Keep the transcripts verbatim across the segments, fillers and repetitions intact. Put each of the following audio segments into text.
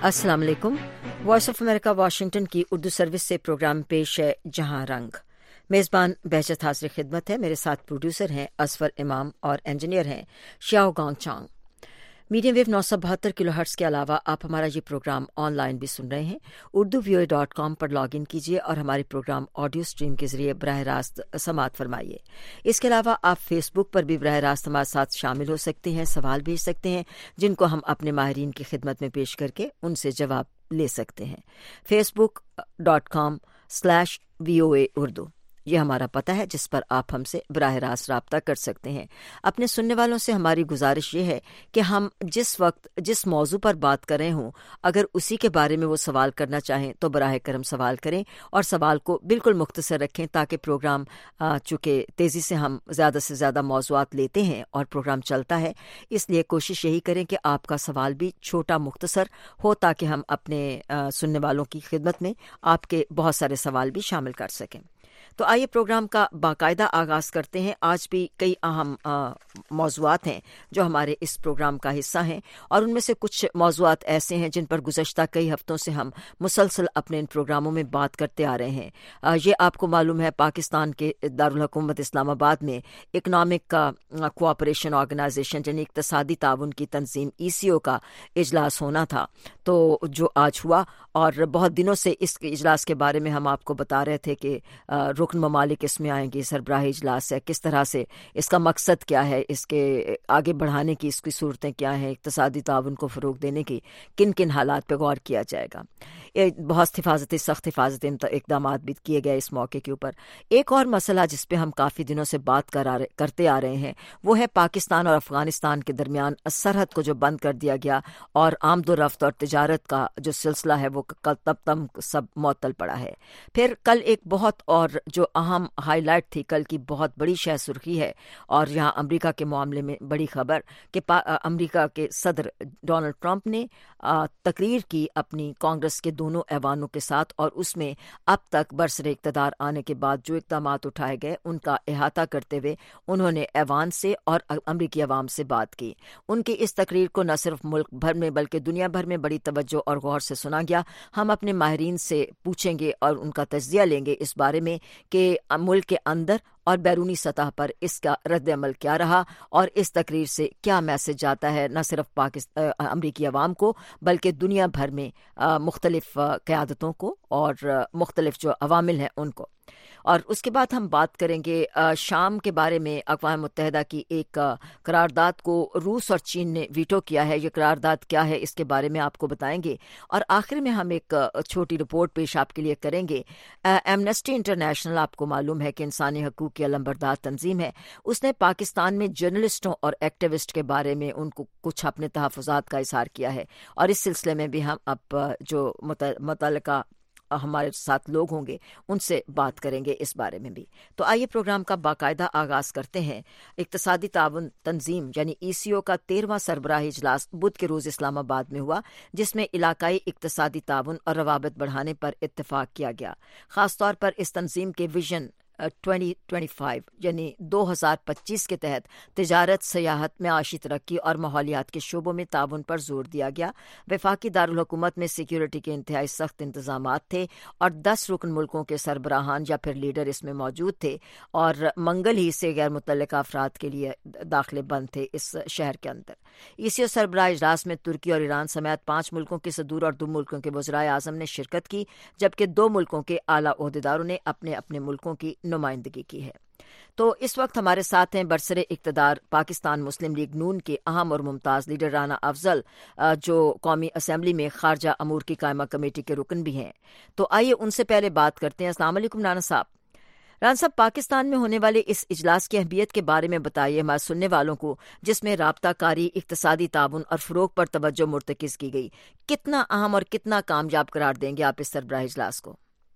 अस्सलाम वालेकुम। Voice of America Washington की उर्दू सर्विस से प्रोग्राम पेश है जहां रंग। मेज़बान बहजत हाजिर खिदमत है। मेरे साथ प्रोड्यूसर हैं असफर इमाम और इंजीनियर हैं श्याओ गांग चांग। मीडियम वेव नौ सौ बहत्तर किलो हर्ट्स के अलावा आप हमारा ये प्रोग्राम ऑनलाइन भी सुन रहे हैं। उर्दू वी डॉट कॉम पर लॉग इन कीजिए और हमारे प्रोग्राम ऑडियो स्ट्रीम के जरिए बराह रास्त समाअत फरमाइए। इसके अलावा आप फेसबुक पर भी बराह रास्त हमारे साथ शामिल हो सकते हैं, सवाल भेज सकते हैं जिनको हम अपने माहिरीन की खिदमत में पेश करके उनसे जवाब ले सकते हैं। Facebook dot com slash V O A Urdu ये हमारा पता है जिस पर आप हमसे बराह रास्त राब्ता कर सकते हैं। अपने सुनने वालों से हमारी गुजारिश ये है कि हम जिस वक्त जिस मौजू पर बात कर रहे हों, अगर उसी के बारे में वो सवाल करना चाहें तो बराह करम सवाल करें और सवाल को बिल्कुल मुख्तसर रखें ताकि प्रोग्राम चूँकि तेज़ी से हम ज़्यादा से ज़्यादा मौज़ूआत लेते हैं और प्रोग्राम चलता है, इसलिए कोशिश यही करें कि आपका सवाल भी छोटा मुख्तसर हो ताकि हम अपने आ, सुनने वालों की खिदमत में आपके बहुत सारे सवाल भी शामिल कर सकें। तो आइए प्रोग्राम का बाकायदा आगाज़ करते हैं। आज भी कई अहम मौज़ूआत हैं जो हमारे इस प्रोग्राम का हिस्सा हैं और उनमें से कुछ मौज़ूआत ऐसे हैं जिन पर गुज़श्ता कई हफ्तों से हम मुसलसल अपने इन प्रोग्रामों में बात करते आ रहे हैं। आ, ये आपको मालूम है पाकिस्तान के दारुल हुकूमत इस्लामाबाद में इकनॉमिक कोऑपरेशन ऑर्गेनाइजेशन यानी इक़्तिसादी ताउन की तंजीम ई सी ओ का इजलास होना था, तो जो आज हुआ और बहुत दिनों से इस इजलास के बारे में हम आपको बता रहे थे कि रुकन ममालिक इसमें आएंगे, सरबराही इजलास है, किस तरह से इसका मकसद क्या है, इसके आगे बढ़ाने की इसकी सूरतें क्या हैं, इक़्तिसादी ताउन को फ़रोग़ देने की किन किन हालात पर गौर किया जाएगा। बहुत हिफाजती सख्त हिफाजती इक़दाम भी किए गए इस मौके के ऊपर। एक और मसला जिस पर हम काफ़ी दिनों से बात कर आ रहे, करते आ रहे हैं वो है पाकिस्तान और अफ़गानिस्तान के दरमियान सरहद को जो बंद कर दिया गया और आमदोरफ्त और तिजारत का जो सिलसिला है वो कल तब तम सब मुअत्तल पड़ा है। फिर कल एक बहुत और जो अहम हाईलाइट थी, कल की बहुत बड़ी शह सुर्खी है और यहाँ अमेरिका के मामले में बड़ी खबर कि अमेरिका के सदर डोनाल्ड ट्रंप ने आ, तकरीर की अपनी कांग्रेस के दोनों ऐवानों के साथ और उसमें अब तक बरसरे इक़्तिदार आने के बाद जो इक़दाम उठाए गए उनका अहाता करते हुए उन्होंने ऐवान से और अमरीकी अवाम से बात की। उनकी इस तकरीर को न सिर्फ मुल्क भर में बल्कि दुनिया भर में बड़ी तवज्जो और गौर से सुना गया। हम अपने माहिरीन से पूछेंगे और उनका तज्ज़िया लेंगे इस बारे में कि मुल्क के अंदर और बैरूनी सतह पर इसका रद्द अमल क्या रहा और इस तकरीर से क्या मैसेज आता है न सिर्फ पाकिस्तान अमरीकी अवाम को बल्कि दुनिया भर में मुख्तलिफ क़यादतों को और मुख्तलिफ जो अवामिल हैं उनको। और उसके बाद हम बात करेंगे शाम के बारे में। अक़वाम मुत्तहिदा की एक करारदाद को रूस और चीन ने वीटो किया है। ये करारदाद क्या है इसके बारे में आपको बताएंगे और आखिर में हम एक छोटी रिपोर्ट पेश आपके लिए करेंगे। एमनेस्टी इंटरनेशनल आपको मालूम है कि इंसानी हकूक़ की अलंबरदार तंजीम है, उसने पाकिस्तान में जर्नलिस्टों और एक्टिविस्ट के बारे में उनको कुछ अपने तहफ़्फ़ुज़ात का इज़हार किया है और इस सिलसिले में भी हम अब जो मुतल्लिका हमारे साथ लोग होंगे उनसे बात करेंगे इस बारे में भी। तो आइए प्रोग्राम का बाकायदा आगाज़ करते हैं। इक़्तिसादी ताउन तंजीम यानी ई सी ओ का तेरहवां सरबराही इजलास बुध के रोज़ इस्लामाबाद में हुआ, जिसमें इलाकाई इक़्तिसादी ताउन और रवाबत बढ़ाने पर इत्तफ़ाक़ किया गया। ख़ास तौर पर इस तंजीम के विजन ट्वेंटी ट्वेंटी फाइव यानी दो हज़ार पच्चीस के तहत तिजारत, सयाहत, मआशी तरक्की और माहौलियात के शोबों में ताउन पर जोर दिया गया। वफाकी दारुल हुकूमत में सिक्योरिटी के इंतहाई सख्त इंतजामात थे और दस रुकन मुल्कों के सरबराहान या फिर लीडर इसमें मौजूद थे और मंगल ही से गैर मुतल्लिका अफराद के लिए दाखिले बंद थे इस शहर के अंदर। ईसीओ सरबराह इजलास में तुर्की और ईरान समेत पाँच मुल्कों के सदूर और दो मुल्कों के वज़राए आज़म ने शिरकत की, जबकि दो मुल्कों के आला ओहदेदारों ने अपने अपने मुल्कों की नुमाइंदगी की है। तो इस वक्त हमारे साथ हैं बरसरे इक़्तिदार पाकिस्तान मुस्लिम लीग नून के अहम और मुमताज़ लीडर राना अफजल, जो कौमी असम्बली में खारजा अमूर की कायमा कमेटी के रुकन भी हैं। तो आइए उनसे पहले बात करते हैं। अस्सलाम वालेकुम राना साहब। राना साहब, पाकिस्तान में होने वाले इस इजलास की अहमियत के बारे में बताइए हमारे सुनने वालों को, जिसमें राब्ता कारी, इक़्तिसादी ताउन और फ़रोग़ पर तवज्जो मुर्तकिज़ की गई। कितना अहम और कितना कामयाब करार देंगे आप इस सरबराह इजलास को?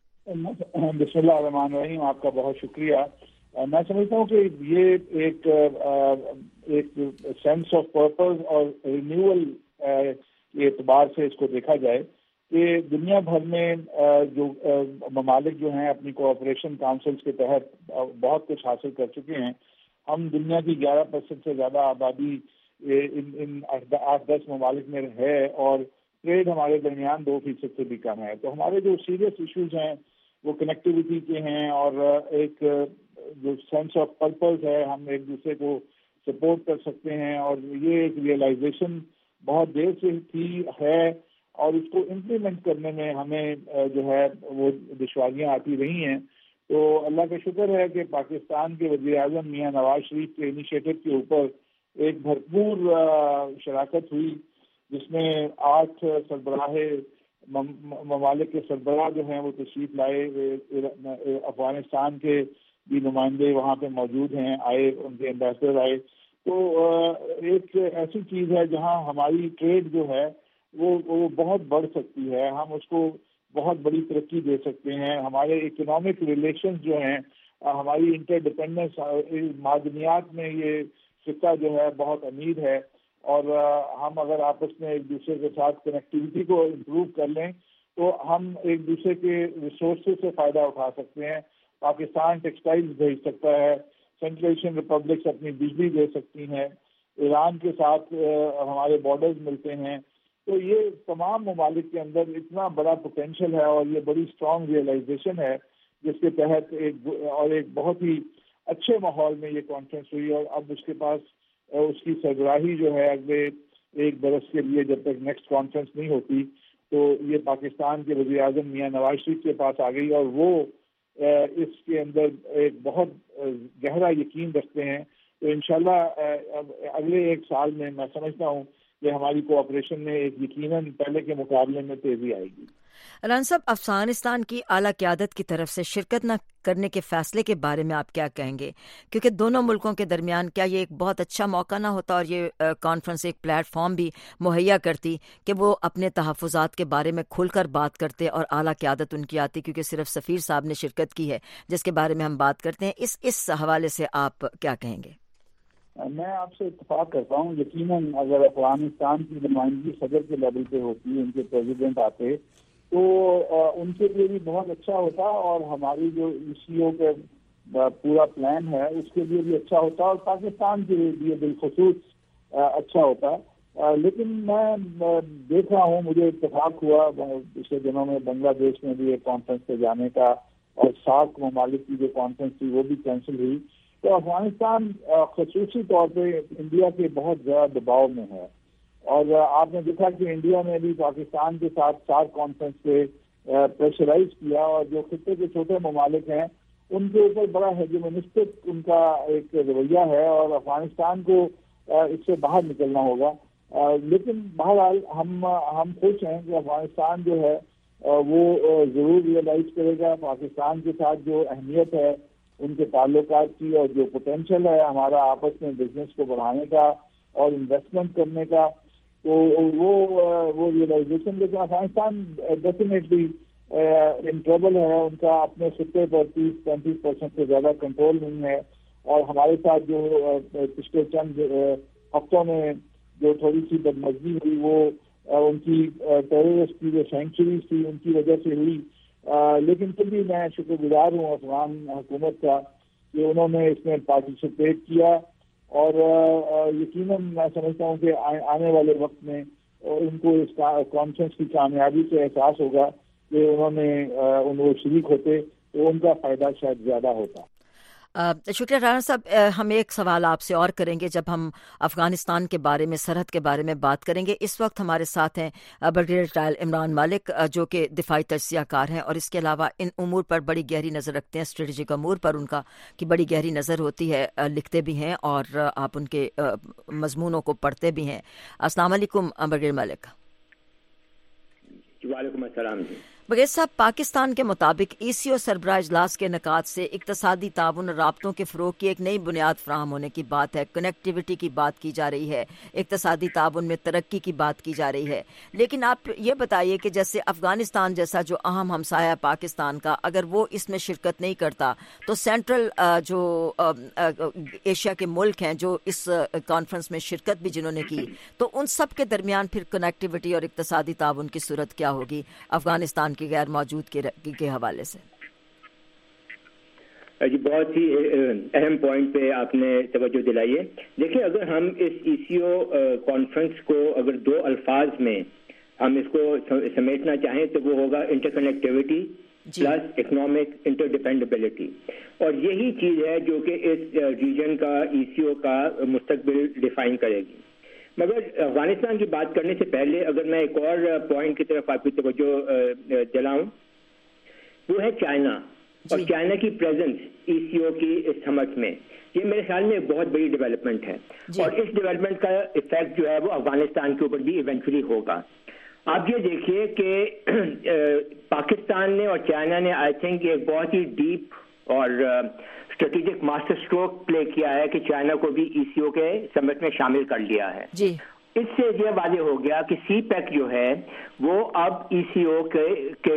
बिस्मिल्लाह रहमान रहीम, आपका बहुत शुक्रिया। मैं समझता हूँ कि ये एक एक सेंस ऑफ पर्पस और रिन्यूअल के एतबार से इसको देखा जाए कि दुनिया भर में जो ममालिक जो हैं अपनी कोऑपरेशन काउंसिल्स के तहत बहुत कुछ हासिल कर चुके हैं। हम दुनिया की ग्यारह परसेंट से ज़्यादा आबादी इन इन आठ दस ममालिक में है और ٹریڈ ہمارے درمیان دو فیصد سے بھی کم ہے. تو ہمارے جو سیریس ایشوز ہیں وہ کنیکٹیوٹی کے ہیں اور ایک جو سینس آف پرپز ہے, ہم ایک دوسرے کو سپورٹ کر سکتے ہیں, اور یہ ایک ریئلائزیشن بہت دیر سے تھی ہے, اور اس کو امپلیمنٹ کرنے میں ہمیں جو ہے وہ دشواریاں آتی رہی ہیں. تو اللہ کا شکر ہے کہ پاکستان کے وزیر اعظم میاں نواز شریف کے انیشیٹو کے اوپر ایک بھرپور شراکت ہوئی, جس میں آٹھ سربراہ ممالک کے سربراہ جو ہیں وہ تشریف لائے. افغانستان کے بھی نمائندے وہاں پہ موجود ہیں, آئے, ان کے ایمبیسڈر آئے. تو ایک ایسی چیز ہے جہاں ہماری ٹریڈ جو ہے وہ وہ بہت بڑھ سکتی ہے, ہم اس کو بہت بڑی ترقی دے سکتے ہیں. ہمارے اکنامک ریلیشنز جو ہیں, ہماری انٹر ڈپینڈنس معدنیات میں یہ خطہ جو ہے بہت امیر ہے, اور ہم اگر آپس میں ایک دوسرے کے ساتھ کنیکٹیوٹی کو امپروو کر لیں تو ہم ایک دوسرے کے ریسورسز سے فائدہ اٹھا سکتے ہیں. پاکستان ٹیکسٹائلز بھیج سکتا ہے, سینٹرل ایشین ریپبلکس اپنی بجلی دے سکتی ہیں, ایران کے ساتھ ہمارے بارڈرز ملتے ہیں. تو یہ تمام ممالک کے اندر اتنا بڑا پوٹینشیل ہے, اور یہ بڑی اسٹرانگ ریئلائزیشن ہے, جس کے تحت ایک اور ایک بہت ہی اچھے ماحول میں یہ کانفرنس ہوئی. اور اب اس کے پاس اس کی سربراہی جو ہے اگلے ایک برس کے لیے, جب تک نیکسٹ کانفرنس نہیں ہوتی, تو یہ پاکستان کے وزیر اعظم میاں نواز شریف کے پاس آ گئی, اور وہ اس کے اندر ایک بہت گہرا یقین رکھتے ہیں. تو انشاءاللہ اگلے ایک سال میں میں سمجھتا ہوں کہ ہماری کوآپریشن میں ایک یقیناً پہلے کے مقابلے میں تیزی آئے گی. ران صاحب, افغانستان کی اعلیٰ قیادت کی طرف سے شرکت نہ کرنے کے فیصلے کے بارے میں آپ کیا کہیں گے؟ کیونکہ دونوں ملکوں کے درمیان کیا یہ ایک بہت اچھا موقع نہ ہوتا, اور یہ کانفرنس ایک پلیٹ فارم بھی مہیا کرتی کہ وہ اپنے تحفظات کے بارے میں کھل کر بات کرتے اور اعلیٰ قیادت ان کی آتی, کیونکہ صرف سفیر صاحب نے شرکت کی ہے جس کے بارے میں ہم بات کرتے ہیں. اس اس حوالے سے آپ کیا کہیں گے؟ میں آپ سے اتفاق کرتا ہوں. یقیناً اگر افغانستان کی نمائندگی صدر کے لیول پہ ہوتی, ان کے پریزیڈنٹ آتے, تو ان کے لیے بھی بہت اچھا ہوتا, اور ہماری جو ای سی او کا پورا پلان ہے اس کے لیے بھی اچھا ہوتا, اور پاکستان کے لیے بالخصوص اچھا ہوتا. لیکن میں دیکھ رہا ہوں, مجھے اتفاق ہوا پچھلے دنوں میں بنگلہ دیش میں بھی ایک کانفرنس پہ جانے کا, اور سات ممالک کی جو کانفرنس تھی وہ بھی کینسل ہوئی. تو افغانستان خصوصی طور پہ انڈیا کے بہت زیادہ دباؤ میں ہے, اور آپ نے دیکھا کہ انڈیا نے بھی پاکستان کے ساتھ چار کانفرنس پہ پریشرائز کیا, اور جو خطے کے چھوٹے ممالک ہیں ان کے اوپر بڑا ہیجمونسٹک ان کا ایک رویہ ہے, اور افغانستان کو اس سے باہر نکلنا ہوگا. لیکن بہرحال ہم ہم خوش ہیں کہ افغانستان جو ہے وہ ضرور ریئلائز کرے گا پاکستان کے ساتھ جو اہمیت ہے ان کے تعلقات کی, اور جو پوٹینشیل ہے ہمارا آپس میں بزنس کو بڑھانے کا اور انویسٹمنٹ کرنے کا, تو وہ وہ ریئلائزیشن. لیکن افغانستان ڈیفینیٹلی ان ٹربل ہے, ان کا اپنے خطے پر تیس پینتیس پرسینٹ سے زیادہ کنٹرول نہیں ہے, اور ہمارے ساتھ جو پچھلے چند ہفتوں میں جو تھوڑی سی بدمزگی ہوئی وہ ان کی ٹیررسٹ کی جو سینکچریز تھی ان کی وجہ سے ہوئی. لیکن پھر بھی میں شکر گزار ہوں افغان حکومت کا کہ انہوں نے اس میں پارٹیسپیٹ کیا, اور یقیناً میں سمجھتا ہوں کہ آنے والے وقت میں ان کو اس کانفرنس کی کامیابی سے احساس ہوگا کہ انہوں نے ان وہ شریک ہوتے تو ان کا فائدہ شاید زیادہ ہوتا. شکریہ رانا صاحب. ہم ایک سوال آپ سے اور کریں گے جب ہم افغانستان کے بارے میں, سرحد کے بارے میں بات کریں گے. اس وقت ہمارے ساتھ ہیں بریگیڈیئر جنرل عمران مالک, جو کہ دفاعی تجزیہ کار ہیں, اور اس کے علاوہ ان امور پر بڑی گہری نظر رکھتے ہیں, اسٹریٹجک امور پر ان کا کی بڑی گہری نظر ہوتی ہے, لکھتے بھی ہیں اور آپ ان کے مضمونوں کو پڑھتے بھی ہیں. السلام علیکم بریگیڈیئر مالک. وعلیکم السلام. بغیر صاحب, پاکستان کے مطابق ای سی او سربراہ اجلاس کے انعقاد سے اقتصادی تعاون اور رابطوں کے فروغ کی ایک نئی بنیاد فراہم ہونے کی بات ہے, کنیکٹیوٹی کی بات کی جا رہی ہے, اقتصادی تعاون میں ترقی کی بات کی جا رہی ہے. لیکن آپ یہ بتائیے کہ جیسے افغانستان جیسا جو اہم ہمسایہ پاکستان کا, اگر وہ اس میں شرکت نہیں کرتا تو سینٹرل جو ایشیا کے ملک ہیں جو اس کانفرنس میں شرکت بھی جنہوں نے کی, تو ان سب کے درمیان پھر کنیکٹیوٹی اور اقتصادی تعاون کی صورت کیا ہوگی افغانستان کی غیر موجود کے, کے حوالے سے؟ جی, بہت ہی اہم پوائنٹ پہ آپ نے توجہ دلائی ہے. دیکھیں, اگر ہم اس ای سی او کانفرنس کو اگر دو الفاظ میں ہم اس کو سمیٹنا چاہیں تو وہ ہوگا interconnectivity plus economic interdependability, اور یہی چیز ہے جو کہ اس ریجن کا ای سی او کا مستقبل ڈیفائن کرے گی۔ مگر افغانستان کی بات کرنے سے پہلے اگر میں ایک اور پوائنٹ کی طرف آپ کی توجہ دلاؤں، وہ ہے چائنا اور چائنا کی پریزنس ای سی او کی اس سمٹ میں۔ یہ میرے خیال میں ایک بہت بڑی ڈیولپمنٹ ہے اور اس ڈیولپمنٹ کا افیکٹ جو ہے وہ افغانستان کے اوپر بھی ایونچولی ہوگا۔ آپ یہ دیکھیے کہ پاکستان نے اور چائنا نے آئی تھنک ایک بہت ہی ڈیپ اور اسٹریٹجک ماسٹر اسٹروک پلے کیا ہے کہ چائنا کو بھی ای سی او کے سمٹ میں شامل کر لیا ہے۔ جی اس سے یہ واضح ہو گیا کہ سی پیک جو ہے وہ اب ای سی او کے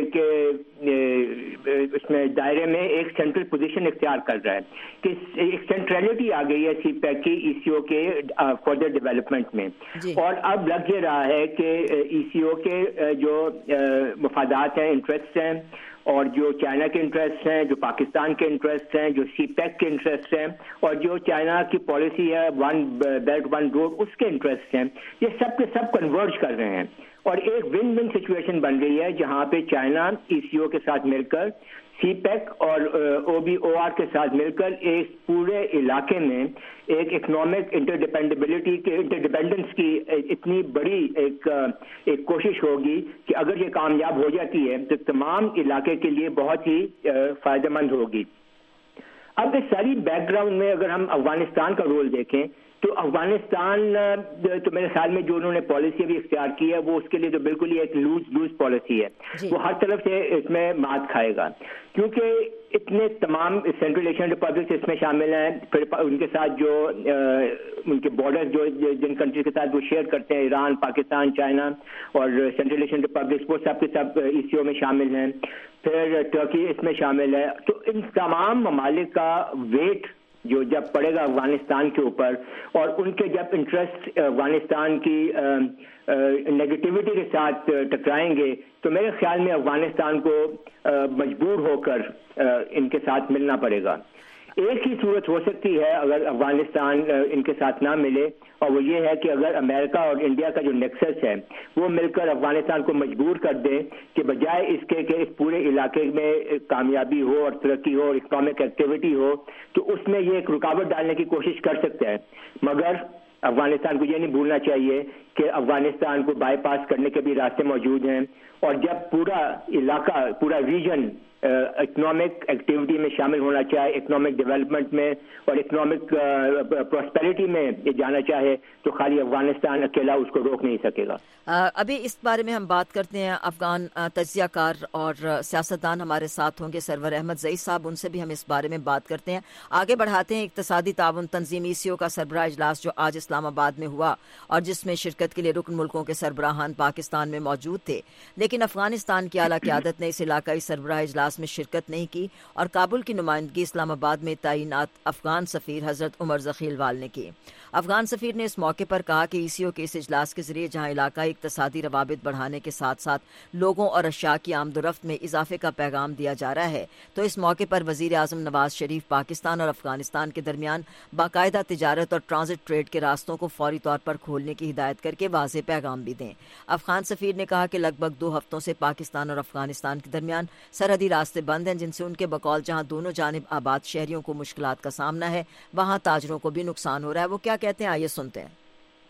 اس میں دائرے میں ایک سینٹرل پوزیشن اختیار کر رہا ہے کہ ایک سینٹرلٹی آ گئی ہے سی پیک کی ای سی او کے فردر ڈیولپمنٹ میں، اور اب لگ یہ رہا ہے کہ ای سی او کے جو مفادات ہیں، انٹرسٹ ہیں، اور جو چائنا کے انٹرسٹ ہیں، جو پاکستان کے انٹرسٹ ہیں، جو سی پیک کے انٹرسٹ ہیں، اور جو چائنا کی پالیسی ہے ون بیلٹ ون روڈ اس کے انٹرسٹ ہیں، یہ سب کے سب کنورج کر رہے ہیں اور ایک ون ون سچویشن بن گئی ہے جہاں پہ چائنا ای سی او کے ساتھ مل کر سی پیک اور او بی او آر کے ساتھ مل کر ایک پورے علاقے میں ایک اکنامک انٹر ڈیپینڈیبلٹی کے انٹر ڈیپینڈنس کی اتنی بڑی ایک ایک کوشش ہوگی کہ اگر یہ کامیاب ہو جاتی ہے تو تمام علاقے کے لیے بہت ہی فائدہ مند ہوگی۔ اب اس ساری بیک گراؤنڈ میں اگر ہم افغانستان کا رول دیکھیں تو افغانستان تو میرے خیال میں جو انہوں نے پالیسی بھی اختیار کی ہے وہ اس کے لیے تو بالکل ہی ایک لوز لوز پالیسی ہے، وہ ہر طرف سے اس میں مات کھائے گا کیونکہ اتنے تمام سینٹرل ایشین ریپبلکس اس میں شامل ہیں، پھر ان کے ساتھ جو ان کے بارڈر جو جن کنٹریز کے ساتھ وہ شیئر کرتے ہیں، ایران، پاکستان، چائنا اور سینٹرل ایشین ریپبلکس، وہ سب کے سب ای سی او میں شامل ہیں، پھر ٹرکی اس میں شامل ہے۔ تو ان تمام ممالک کا ویٹ جو جب پڑے گا افغانستان کے اوپر اور ان کے جب انٹرسٹ افغانستان کی نیگیٹیوٹی کے ساتھ ٹکرائیں گے تو میرے خیال میں افغانستان کو مجبور ہو کر ان کے ساتھ ملنا پڑے گا۔ ایک ہی صورت ہو سکتی ہے اگر افغانستان ان کے ساتھ نہ ملے، اور وہ یہ ہے کہ اگر امریکہ اور انڈیا کا جو نیکسس ہے وہ مل کر افغانستان کو مجبور کر دے کہ بجائے اس کے کہ اس پورے علاقے میں کامیابی ہو اور ترقی ہو اور اکنامک ایکٹیویٹی ہو تو اس میں یہ ایک رکاوٹ ڈالنے کی کوشش کر سکتا ہے، مگر افغانستان کو یہ نہیں بھولنا چاہیے کہ افغانستان کو بائی پاس کرنے کے بھی راستے موجود ہیں، اور جب پورا علاقہ پورا ریجن اکنامک ایکٹیویٹی میں شامل ہونا چاہے، اکنامک ڈیولپمنٹ میں اور اکنامک پراسپیرٹی میں جانا چاہے تو خالی افغانستان اکیلا اس کو روک نہیں سکے گا۔ ابھی اس بارے میں ہم بات کرتے ہیں، افغان تجزیہ کار اور سیاستدان ہمارے ساتھ ہوں گے، سرور احمد ضعیف صاحب، ان سے بھی ہم اس بارے میں بات کرتے ہیں۔ آگے بڑھاتے ہیں اقتصادی تعاون تنظیم ای سی او کا سربراہ اجلاس جو آج اسلام آباد میں ہوا اور جس میں شرکت کے لیے رکن ملکوں کے سربراہان پاکستان میں موجود تھے، لیکن افغانستان کی اعلیٰ قیادت نے اس علاقائی سربراہ اجلاس میں شرکت نہیں کی اور کابل کی نمائندگی اسلام آباد میں تعینات افغان سفیر حضرت عمر ذخیل وال نے کی۔ افغان سفیر نے اس موقع پر کہا کہ ای سی او کے اس اجلاس کے ذریعے جہاں علاقائی اقتصادی روابط بڑھانے کے ساتھ ساتھ لوگوں اور اشیاء کی آمد و رفت میں اضافے کا پیغام دیا جا رہا ہے، تو اس موقع پر وزیر اعظم نواز شریف پاکستان اور افغانستان کے درمیان باقاعدہ تجارت اور ٹرانزٹ ٹریڈ کے راستوں کو فوری طور پر کھولنے کی ہدایت کر کے واضح پیغام بھی دیں۔ افغان سفیر نے کہا کہ لگ بھگ دو ہفتوں سے پاکستان اور افغانستان کے درمیان سرحدی راستے بند ہیں، جن سے ان کے بقول جہاں دونوں جانب آباد شہریوں کو مشکلات کا سامنا ہے وہاں تاجروں کو بھی نقصان ہو رہا ہے۔ وہ کیا کہتے ہیں، آئیے سنتے ہیں۔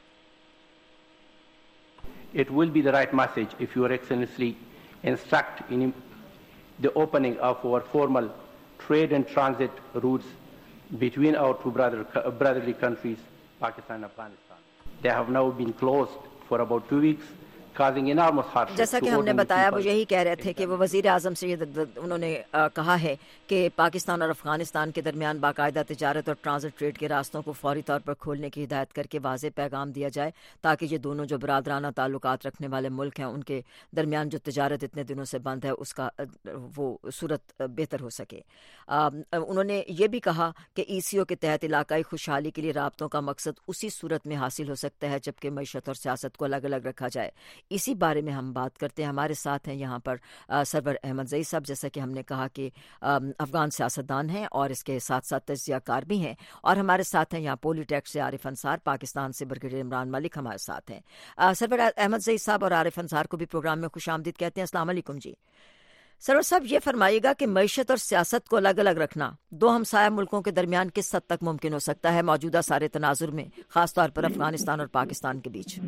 It will be the right message if Your Excellency instruct in the opening of our formal trade and transit routes between our two brother, brotherly countries, Pakistan and Afghanistan. They have now been closed for about two weeks. جیسا کہ ہم نے بتایا وہ یہی کہہ رہے تھے کہ وہ وزیر اعظم سے انہوں نے کہا ہے کہ پاکستان اور افغانستان کے درمیان باقاعدہ تجارت اور ٹرانزٹ ٹریڈ کے راستوں کو فوری طور پر کھولنے کی ہدایت کر کے واضح پیغام دیا جائے تاکہ یہ دونوں جو برادرانہ تعلقات رکھنے والے ملک ہیں ان کے درمیان جو تجارت اتنے دنوں سے بند ہے اس کا وہ صورت بہتر ہو سکے۔ انہوں نے یہ بھی کہا کہ ای سی او کے تحت علاقائی خوشحالی کے لیے رابطوں کا مقصد اسی صورت میں حاصل ہو سکتا ہے جبکہ معیشت اور سیاست کو الگ الگ رکھا جائے۔ اسی بارے میں ہم بات کرتے ہیں. ہمارے ساتھ ہیں یہاں پر سرور احمد زئی صاحب, جیسا کہ ہم نے کہا کہ افغان سیاستدان ہیں اور اس کے ساتھ ساتھ تجزیہ کار بھی ہیں, اور ہمارے ساتھ ہیں یہاں پولی ٹیکس سے عارف انصار, پاکستان سے برگیڈیئر عمران ملک ہمارے ساتھ ہیں. سرور احمد زئی صاحب اور عارف انصار کو بھی پروگرام میں خوش آمدید کہتے ہیں. السلام علیکم جی. سرور صاحب, یہ فرمائیے گا کہ معیشت اور سیاست کو الگ الگ رکھنا دو ہمسایہ ملکوں کے درمیان کس حد تک ممکن ہو سکتا ہے موجودہ سارے تناظر میں, خاص طور پر افغانستان اور پاکستان کے بیچ؟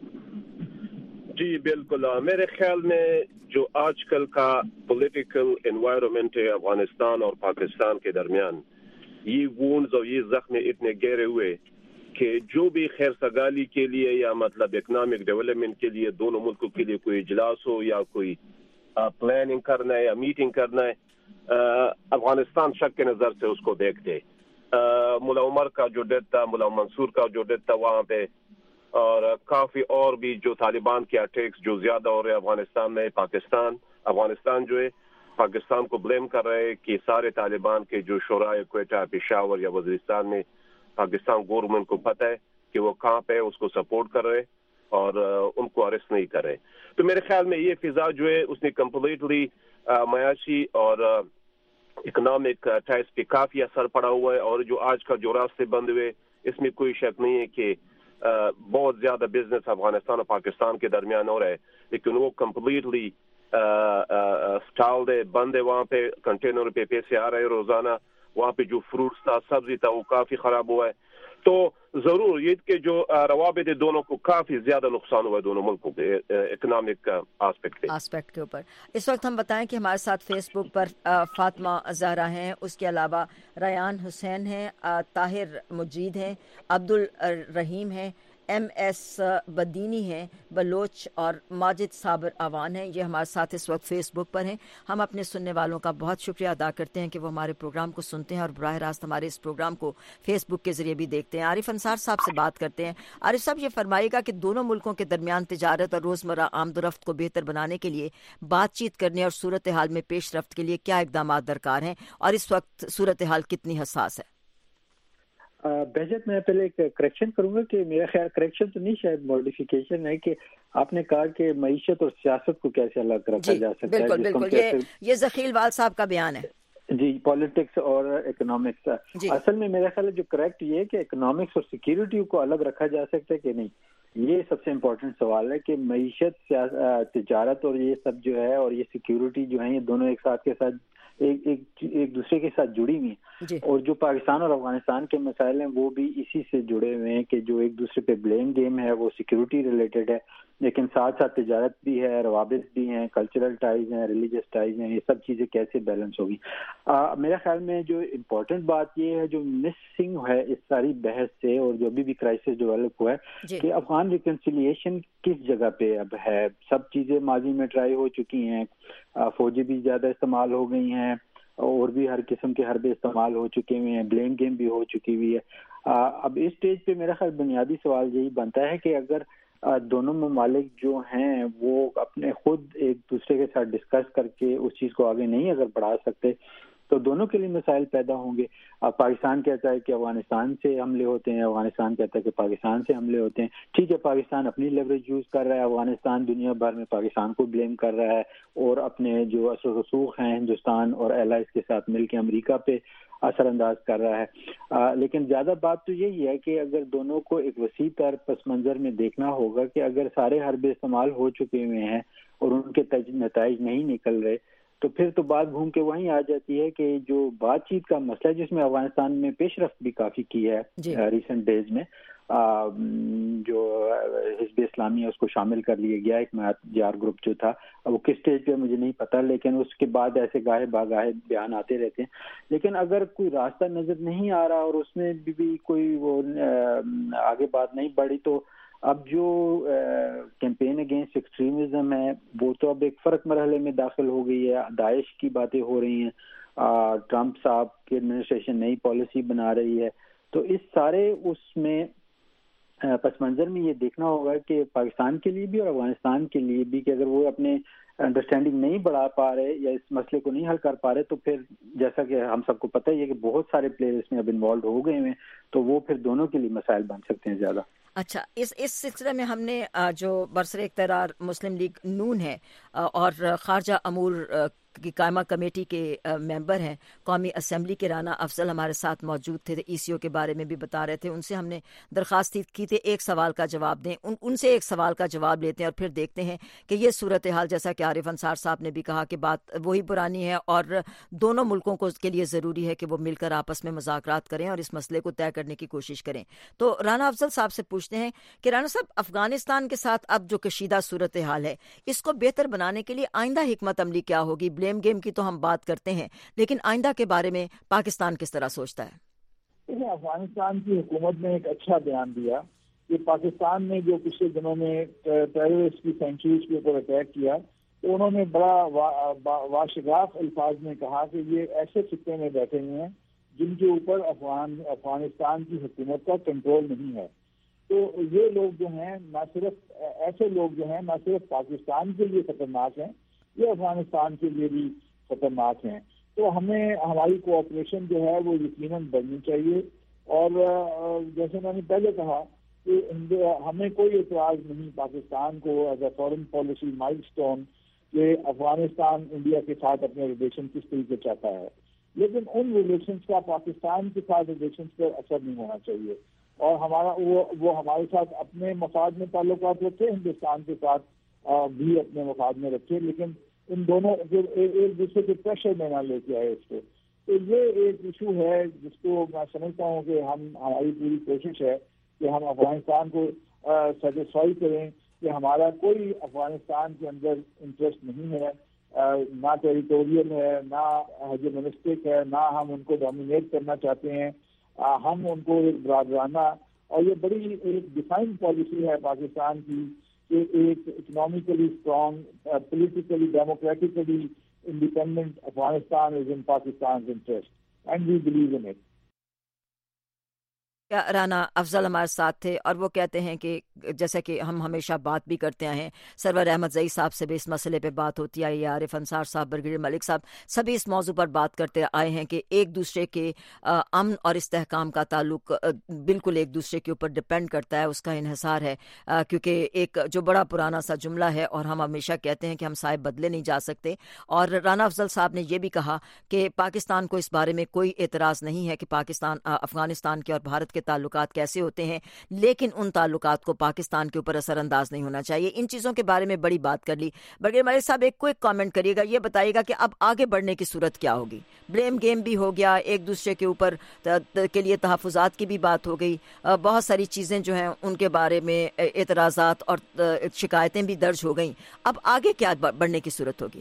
جی بالکل, میرے خیال میں جو آج کل کا پولیٹیکل انوائرمنٹ ہے افغانستان اور پاکستان کے درمیان, یہ وونز اور یہ زخم اتنے گہرے ہوئے کہ جو بھی خیر سگالی کے لیے یا مطلب اکنامک ڈیولپمنٹ کے لیے دونوں ملکوں کے لیے کوئی اجلاس ہو یا کوئی پلاننگ کرنا ہے یا میٹنگ کرنا ہے, افغانستان شک کے نظر سے اس کو دیکھتے. ملا عمر کا جو ڈیتھ تھا, ملا منصور کا جو ڈیتھ تھا وہاں پہ, اور کافی اور بھی جو طالبان کے اٹیکس جو زیادہ ہو رہے ہیں افغانستان میں, پاکستان افغانستان جو ہے پاکستان کو بلیم کر رہے ہیں کہ سارے طالبان کے جو شورائے کوئٹہ, پشاور یا وزیرستان میں پاکستان گورنمنٹ کو پتہ ہے کہ وہ کہاں پہ اس کو سپورٹ کر رہے اور ان کو اریسٹ نہیں کر رہے. تو میرے خیال میں یہ فضا جو ہے اس نے کمپلیٹلی معاشی اور اکنامک ٹائز پہ کافی اثر پڑا ہوا ہے, اور جو آج کا جو راستے بند ہوئے اس میں کوئی شک نہیں ہے کہ بہت زیادہ بزنس افغانستان اور پاکستان کے درمیان ہو رہا ہے, لیکن وہ کمپلیٹلی اسٹالڈ ہے, بند ہے. وہاں پہ کنٹینر پہ پیسے آ رہے ہیں روزانہ, وہاں پہ جو فروٹس تھا, سبزی تھا, وہ کافی خراب ہوا ہے. تو ضرور یہ کہ جو روابط دونوں کو کافی زیادہ نقصان ہوا ہے دونوں ملکوں کے اکنامک آسپیکٹ آسپیکٹ کے اوپر. اس وقت ہم بتائیں کہ ہمارے ساتھ فیس بک پر فاطمہ زہرا ہیں, اس کے علاوہ ریان حسین ہیں, طاہر مجید ہیں, عبد الرحیم ہیں, ایم ایس بدینی ہیں, بلوچ اور ماجد صابر آوان ہیں. یہ ہمارے ساتھ اس وقت فیس بک پر ہیں. ہم اپنے سننے والوں کا بہت شکریہ ادا کرتے ہیں کہ وہ ہمارے پروگرام کو سنتے ہیں اور براہ راست ہمارے اس پروگرام کو فیس بک کے ذریعے بھی دیکھتے ہیں. عارف انصار صاحب سے بات کرتے ہیں. عارف صاحب, یہ فرمائے گا کہ دونوں ملکوں کے درمیان تجارت اور روزمرہ آمد و رفت کو بہتر بنانے کے لیے بات چیت کرنے اور صورتحال میں پیش رفت کے لیے کیا اقدامات درکار ہیں, اور اس وقت صورتحال کتنی حساس ہے؟ بہجت, میں پہلے ایک کریکشن کروں گا کہ میرا خیال کریکشن تو نہیں, شاید موڈیفیکیشن ہے کہ آپ نے کہا کہ معیشت اور سیاست کو کیسے الگ رکھا جا سکتا ہے. بالکل بالکل, یہ یہ ذخیل وال صاحب کا بیان ہے. جی, پالیٹکس اور اکنامکس. اصل میں میرا خیال ہے جو کریکٹ یہ ہے کہ اکنامکس اور سیکیورٹی کو الگ رکھا جا سکتا ہے کہ نہیں. یہ سب سے امپورٹنٹ سوال ہے کہ معیشت, تجارت اور یہ سب جو ہے اور یہ سیکیورٹی جو ہے یہ دونوں ایک ساتھ کے ساتھ ایک ایک ایک دوسرے کے ساتھ جڑی ہوئی ہیں. جی. اور جو پاکستان اور افغانستان کے مسائل ہیں وہ بھی اسی سے جڑے ہوئے ہیں کہ جو ایک دوسرے پہ بلیم گیم ہے وہ سیکیورٹی ریلیٹڈ ہے, لیکن ساتھ ساتھ تجارت بھی ہے, روابط بھی ہیں, کلچرل ٹائز ہیں, ریلیجس ٹائز ہیں. یہ سب چیزیں کیسے بیلنس ہوگی. میرا خیال میں جو امپورٹنٹ بات یہ ہے جو مسنگ ہے اس ساری بحث سے اور جو ابھی بھی کرائسس ڈیولپ ہوا ہے کہ افغان ریکنسیلیشن کس جگہ پہ اب ہے. سب چیزیں ماضی میں ٹرائی ہو چکی ہیں, فوجیں بھی زیادہ استعمال ہو گئی ہیں اور بھی ہر قسم کے حربے استعمال ہو چکے ہوئے ہیں, بلیم گیم بھی ہو چکی ہوئی ہے. اب اس سٹیج پہ میرا خیال بنیادی سوال یہی بنتا ہے کہ اگر دونوں ممالک جو ہیں وہ اپنے خود ایک دوسرے کے ساتھ ڈسکس کر کے اس چیز کو آگے نہیں اگر بڑھا سکتے تو دونوں کے لیے مسائل پیدا ہوں گے. پاکستان کہتا ہے کہ افغانستان سے حملے ہوتے ہیں, افغانستان کہتا ہے کہ پاکستان سے حملے ہوتے ہیں. ٹھیک ہے, پاکستان اپنی لیوریج یوز کر رہا ہے, افغانستان دنیا بھر میں پاکستان کو بلیم کر رہا ہے اور اپنے جو اثر و رسوخ ہیں ہندوستان اور ایلائز کے ساتھ مل کے امریکہ پہ اثر انداز کر رہا ہے. آ, لیکن زیادہ بات تو یہی ہے کہ اگر دونوں کو ایک وسیع تر پس منظر میں دیکھنا ہوگا کہ اگر سارے حربے استعمال ہو چکے ہوئے ہیں اور ان کے نتائج نہیں نکل رہے تو پھر تو بات گھوم کے وہیں آ جاتی ہے کہ جو بات چیت کا مسئلہ جس میں افغانستان میں پیش رفت بھی کافی کی ہے ریسنٹ ڈیز میں, آ, جو حزب اسلامی ہے اس کو شامل کر لیا گیا, ایک جار گروپ جو تھا وہ کس سٹیج پہ مجھے نہیں پتا, لیکن اس کے بعد ایسے گاہے باگاہے بیان آتے رہتے ہیں. لیکن اگر کوئی راستہ نظر نہیں آ رہا اور اس میں بھی, بھی کوئی وہ آگے بات نہیں بڑھی تو اب جو کیمپین اگینسٹ ایکسٹریمزم ہے وہ تو اب ایک فرق مرحلے میں داخل ہو گئی ہے. داعش کی باتیں ہو رہی ہیں, ٹرمپ صاحب کی ایڈمنسٹریشن نئی پالیسی بنا رہی ہے. تو اس سارے اس میں پس منظر میں یہ دیکھنا ہوگا کہ پاکستان کے لیے بھی اور افغانستان کے لیے بھی کہ اگر وہ اپنے انڈرسٹینڈنگ نہیں بڑھا پا رہے یا اس مسئلے کو نہیں حل کر پا رہے تو پھر جیسا کہ ہم سب کو پتہ ہی ہے کہ بہت سارے پلیئر اس میں اب انوالوڈ ہو گئے ہیں تو وہ پھر دونوں کے لیے مسائل بن سکتے ہیں زیادہ. اچھا, اس اس سلسلے میں ہم نے جو برسر اقتدار مسلم لیگ نون ہے اور خارجہ امور کی قائمہ کمیٹی کے ممبر ہیں قومی اسمبلی کے رانا افضل ہمارے ساتھ موجود تھے, ای سی او کے بارے میں بھی بتا رہے تھے. ان سے ہم نے درخواست کی تھی ایک سوال کا جواب دیں, ان ان سے ایک سوال کا جواب لیتے ہیں اور پھر دیکھتے ہیں کہ یہ صورتحال جیسا کہ عارف انصار صاحب نے بھی کہا کہ بات وہی پرانی ہے اور دونوں ملکوں کو کے لیے ضروری ہے کہ وہ مل کر آپس میں مذاکرات کریں اور اس مسئلے کو طے کرنے کی کوشش کریں. تو رانا افضل صاحب سے پوچھتے ہیں کہ رانا صاحب, افغانستان کے ساتھ اب جو کشیدہ صورتحال ہے اس کو بہتر بنانے کے لیے آئندہ حکمت عملی کیا ہوگی؟ بلیم گیم کی تو ہم بات کرتے ہیں لیکن آئندہ کے بارے میں پاکستان کس طرح سوچتا ہے؟ افغانستان کی حکومت نے ایک اچھا بیان دیا کہ پاکستان نے جو پچھلے دنوں میں ٹیررسٹ کی سینچریز کے اوپر اٹیک کیا تو انہوں نے بڑا واشگاف الفاظ میں کہا کہ یہ ایسے خطے میں بیٹھے ہوئے ہیں جن کے اوپر افغان افغانستان کی حکومت کا کنٹرول نہیں ہے. تو یہ لوگ جو ہیں نہ صرف ایسے لوگ جو ہیں نہ صرف پاکستان کے لیے خطرناک ہیں, یہ افغانستان کے لیے بھی خطرناک ہیں. تو ہمیں ہماری کوآپریشن جو ہے وہ یقیناً بڑھنی چاہیے. اور جیسے میں نے پہلے کہا کہ ہمیں کوئی اعتراض نہیں پاکستان کو as a foreign policy milestone کہ افغانستان انڈیا کے ساتھ اپنے ریلیشن کس طریقے چاہتا ہے, لیکن ان ریلیشنس کا پاکستان کے ساتھ ریلیشنس پر اثر نہیں ہونا چاہیے. اور ہمارا وہ وہ ہمارے ساتھ اپنے مفاد میں تعلقات رکھے, ہندوستان کے ساتھ بھی اپنے مفاد میں رکھے, لیکن ان دونوں ایک دوسرے کے پریشر میں نہ لے کے آئے اس کو. تو یہ ایک ایشو ہے جس کو میں سمجھتا ہوں کہ ہم ہماری پوری کوشش ہے کہ ہم افغانستان کو سیٹسفائی کریں کہ ہمارا کوئی افغانستان کے اندر انٹرسٹ نہیں ہے, نہ ٹیریٹوریل ہے نہ ہیجمونسٹک ہے, نہ ہم ان کو ڈومینیٹ کرنا چاہتے ہیں. ہم ان کو ایک برادرانہ, اور یہ بڑی ایک ڈیفائن پالیسی ہے پاکستان کی کہ ایک economically strong, politically democratically independent Afghanistan is in Pakistan interest and we believe in it. Rana Afzal ہمارے ساتھ تھے اور وہ کہتے ہیں کہ جیسا کہ ہم ہمیشہ بات بھی کرتے آئے ہیں, سرور احمد زئی صاحب سے بھی اس مسئلے پہ بات ہوتی آئی ہے, عارف انصار صاحب, برگیڈیئر ملک صاحب, سبھی اس موضوع پر بات کرتے آئے ہیں کہ ایک دوسرے کے امن اور استحکام کا تعلق بالکل ایک دوسرے کے اوپر ڈپینڈ کرتا ہے, اس کا انحصار ہے, کیونکہ ایک جو بڑا پرانا سا جملہ ہے اور ہم ہمیشہ کہتے ہیں کہ ہم صاحب بدلے نہیں جا سکتے. اور رانا افضل صاحب نے یہ بھی کہا کہ پاکستان کو اس بارے میں کوئی اعتراض نہیں ہے کہ پاکستان افغانستان کے اور بھارت کے تعلقات کیسے ہوتے ہیں, لیکن ان تعلقات کو پاکستان کے اوپر اثر انداز نہیں ہونا چاہیے. ان چیزوں کے بارے میں بڑی بات کر لی. برگیڈیئر ملک صاحب ایک کوئک کامنٹ کریے گا, یہ بتائیے گا کہ اب آگے بڑھنے کی صورت کیا ہوگی؟ بلیم گیم بھی ہو گیا, ایک دوسرے کے اوپر کے لیے تحفظات کی بھی بات ہو گئی, بہت ساری چیزیں جو ہیں ان کے بارے میں اعتراضات اور شکایتیں بھی درج ہو گئیں. اب آگے کیا بڑھنے کی صورت ہوگی؟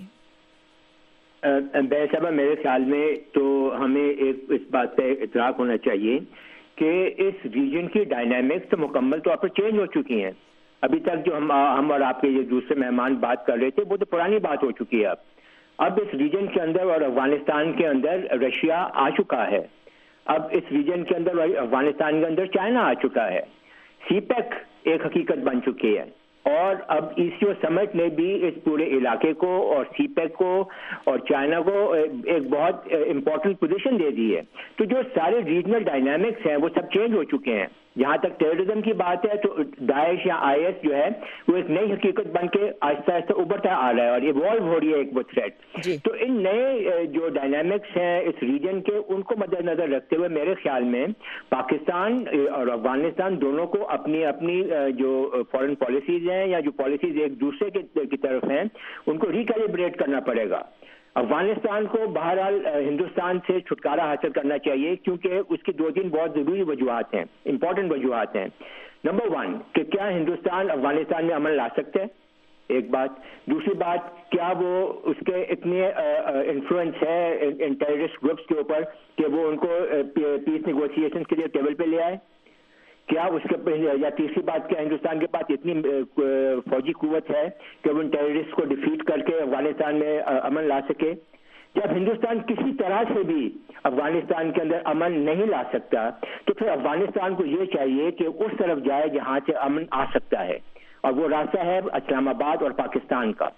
بے صاحبہ میرے خیال میں تو ہمیں ایک اس بات پہ ادراک ہونا چاہیے کہ اس ریجن کی ڈائنامکس تو مکمل طور پر چینج ہو چکی ہیں. ابھی تک جو ہم ہم اور آپ کے یہ دوسرے مہمان بات کر رہے تھے وہ تو پرانی بات ہو چکی ہے. اب اب اس ریجن کے اندر اور افغانستان کے اندر رشیا آ چکا ہے. اب اس ریجن کے اندر اور افغانستان کے اندر چائنا آ چکا ہے. سی پیک ایک حقیقت بن چکی ہے, اور اب ای سی او سمٹ نے بھی اس پورے علاقے کو اور سی پیک کو اور چائنا کو ایک بہت امپورٹنٹ پوزیشن دے دی ہے. تو جو سارے ریجنل ڈائنامکس ہیں وہ سب چینج ہو چکے ہیں. جہاں تک ٹیررزم کی بات ہے تو داعش یا آئی ایس جو ہے وہ ایک نئی حقیقت بن کے آہستہ آہستہ ابھرتا آ رہا ہے اور ایوالو ہو رہی ہے ایک وہ تھریٹ جی. تو ان نئے جو ڈائنامکس ہیں اس ریجن کے ان کو مد نظر رکھتے ہوئے میرے خیال میں پاکستان اور افغانستان دونوں کو اپنی اپنی جو فارن پالیسیز ہیں یا جو پالیسیز ایک دوسرے کی طرف ہیں ان کو ریکیلیبریٹ کرنا پڑے گا. افغانستان کو بہرحال ہندوستان سے چھٹکارا حاصل کرنا چاہیے کیونکہ اس کی دو تین بہت ضروری وجوہات ہیں, امپورٹنٹ وجوہات ہیں. نمبر ون کہ کیا ہندوستان افغانستان میں امن لا سکتے ہیں, ایک بات. دوسری بات کیا وہ اس کے اتنے انفلوئنس ہے ان ٹیررسٹ گروپس کے اوپر کہ وہ ان کو پیس نیگوشیشن کے لیے ٹیبل پہ لے آئے, کیا اس کے یا تیسری بات کیا ہندوستان کے پاس اتنی فوجی قوت ہے کہ وہ ان ٹیررسٹ کو ڈیفیٹ کر کے افغانستان میں امن لا سکے. جب ہندوستان کسی طرح سے بھی افغانستان کے اندر امن نہیں لا سکتا تو پھر افغانستان کو یہ چاہیے کہ اس طرف جائے جہاں سے امن آ سکتا ہے, اور وہ راستہ ہے اسلام آباد اور پاکستان کا.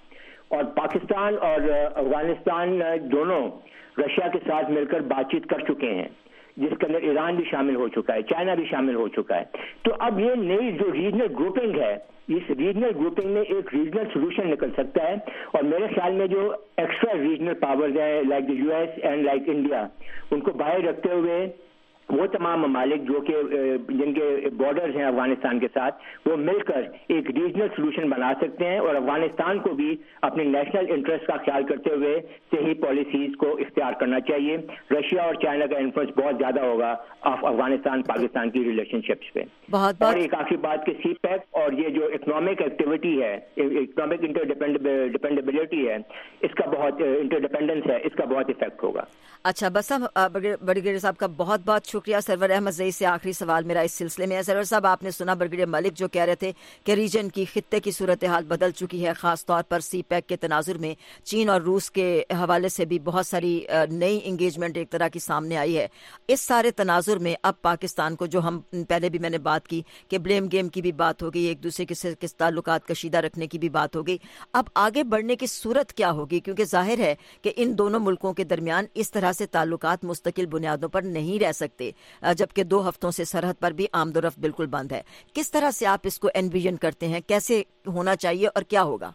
اور پاکستان اور افغانستان دونوں رشیا کے ساتھ مل کر بات چیت کر چکے ہیں، جس کے اندر ایران بھی شامل ہو چکا ہے، چائنا بھی شامل ہو چکا ہے. تو اب یہ نئی جو ریجنل گروپنگ ہے، اس ریجنل گروپنگ میں ایک ریجنل سولوشن نکل سکتا ہے. اور میرے خیال میں جو ایکسٹرا ریجنل پاورز ہیں like U S and like India, ان کو باہر رکھتے ہوئے وہ تمام ممالک جو کہ جن کے بارڈرز ہیں افغانستان کے ساتھ، وہ مل کر ایک ریجنل سولوشن بنا سکتے ہیں. اور افغانستان کو بھی اپنے نیشنل انٹرسٹ کا خیال کرتے ہوئے صحیح پالیسیز کو اختیار کرنا چاہیے. رشیا اور چائنا کا انفلوئنس بہت زیادہ ہوگا افغانستان پاکستان کی ریلیشن شپس پہ. اور ایک آخری بات کہ سی پیک اور یہ جو اکنامک ایکٹیویٹی ہے، اکنامک انٹر ڈیپینڈیبلٹی ہے، اس کا بہت انٹر ڈیپینڈنس ہے، اس کا بہت افیکٹ ہوگا. اچھا بس برگیڈیئر صاحب کا بہت بہت شکریہ. سرور احمد زئی سے آخری سوال میرا اس سلسلے میں ہے. سرور صاحب، آپ نے سنا برگیڈیئر ملک جو کہہ رہے تھے کہ ریجن کی خطے کی صورتحال بدل چکی ہے، خاص طور پر سی پیک کے تناظر میں چین اور روس کے حوالے سے بھی بہت ساری نئی انگیجمنٹ ایک طرح کی سامنے آئی ہے. اس سارے تناظر میں اب پاکستان کو، جو ہم پہلے بھی میں نے بات کی کہ بلیم گیم کی بھی بات ہو گئی، ایک دوسرے کے تعلقات کشیدہ رکھنے کی بھی بات ہو گئی، اب آگے بڑھنے کی صورت کیا ہوگی؟ کیونکہ ظاہر ہے کہ ان دونوں ملکوں کے درمیان اس طرح سے تعلقات مستقل بنیادوں پر نہیں رہ سکتے، جبکہ دو ہفتوں سے سرحد پر بھی آمد و رفت بالکل بند ہے. کس طرح سے آپ اس کو انویژن کرتے ہیں؟ کیسے ہونا چاہیے اور کیا ہوگا؟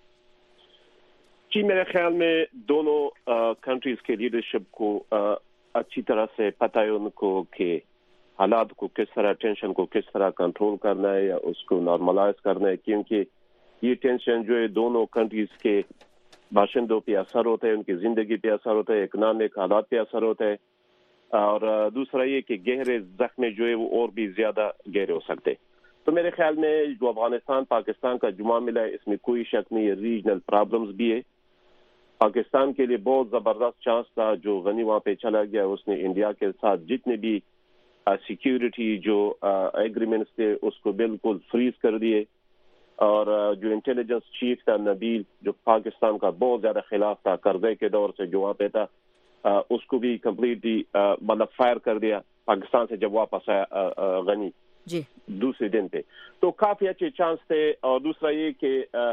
جی، میرے خیال میں دونوں کنٹریز کے لیڈرشپ کو اچھی طرح سے پتہ ہے ان کو کہ حالات کو کس طرح، ٹینشن کو کس طرح کنٹرول کرنا ہے یا اس کو نارملائز کرنا ہے. کیونکہ یہ ٹینشن جو ہے دونوں کنٹریز کے باشندوں پہ اثر ہوتا ہے، ان کی زندگی پہ اثر ہوتا ہے، اکنامک حالات پہ اثر ہوتا ہے. اور دوسرا یہ کہ گہرے زخم جو ہے وہ اور بھی زیادہ گہرے ہو سکتے. تو میرے خیال میں جو افغانستان پاکستان کا جو معاملہ ہے، اس میں کوئی شک نہیں ہے، ریجنل پرابلمز بھی ہے. پاکستان کے لیے بہت زبردست چانس تھا، جو غنی وہاں پہ چلا گیا، اس نے انڈیا کے ساتھ جتنے بھی سیکیورٹی جو ایگریمنٹس تھے اس کو بالکل فریز کر دیے. اور جو انٹیلیجنس چیف تھا نبیل، جو پاکستان کا بہت زیادہ خلاف تھا قرضے کے دور سے، جو وہاں پہ تھا، اس کو بھی کمپلیٹلی مطلب فائر کر دیا پاکستان سے جب واپس آیا غنی جی دوسرے دن پہ. تو کافی اچھے چانس تھے. اور دوسرا یہ کہ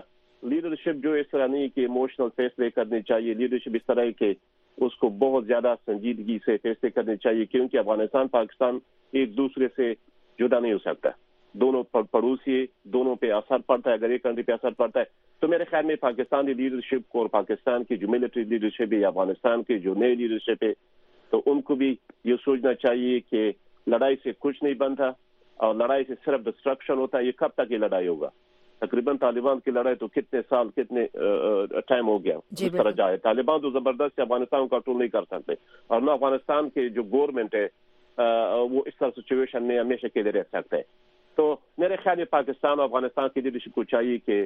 لیڈرشپ جو اس طرح نہیں کہ ایموشنل فیصلے کرنے چاہیے، لیڈرشپ اس طرح کہ اس کو بہت زیادہ سنجیدگی سے فیصلے کرنے چاہیے، کیونکہ افغانستان پاکستان ایک دوسرے سے جدا نہیں ہو سکتا. دونوں پڑوسی، دونوں پہ اثر پڑتا ہے. اگر ایک کنٹری پہ اثر پڑتا ہے تو میرے خیال میں پاکستانی لیڈرشپ کو اور پاکستان کی جو ملٹری لیڈرشپ ہے یا افغانستان کی جو نئی لیڈرشپ ہے، تو ان کو بھی یہ سوچنا چاہیے کہ لڑائی سے کچھ نہیں بنتا، اور لڑائی سے صرف ڈسٹرکشن ہوتا ہے. یہ کب تک یہ لڑائی ہوگا؟ تقریباً طالبان کی لڑائی تو کتنے سال کتنے ٹائم ہو گیا اس طرح جائے. طالبان تو زبردست افغانستان کو کنٹرول نہیں کر سکتے، اور نہ افغانستان کے جو گورنمنٹ ہے وہ اس طرح سچویشن میں ہمیشہ کے لیے رہ سکتے ہیں. تو میرے خیال میں پاکستان اور افغانستان کی لیڈرشپ کو چاہیے کہ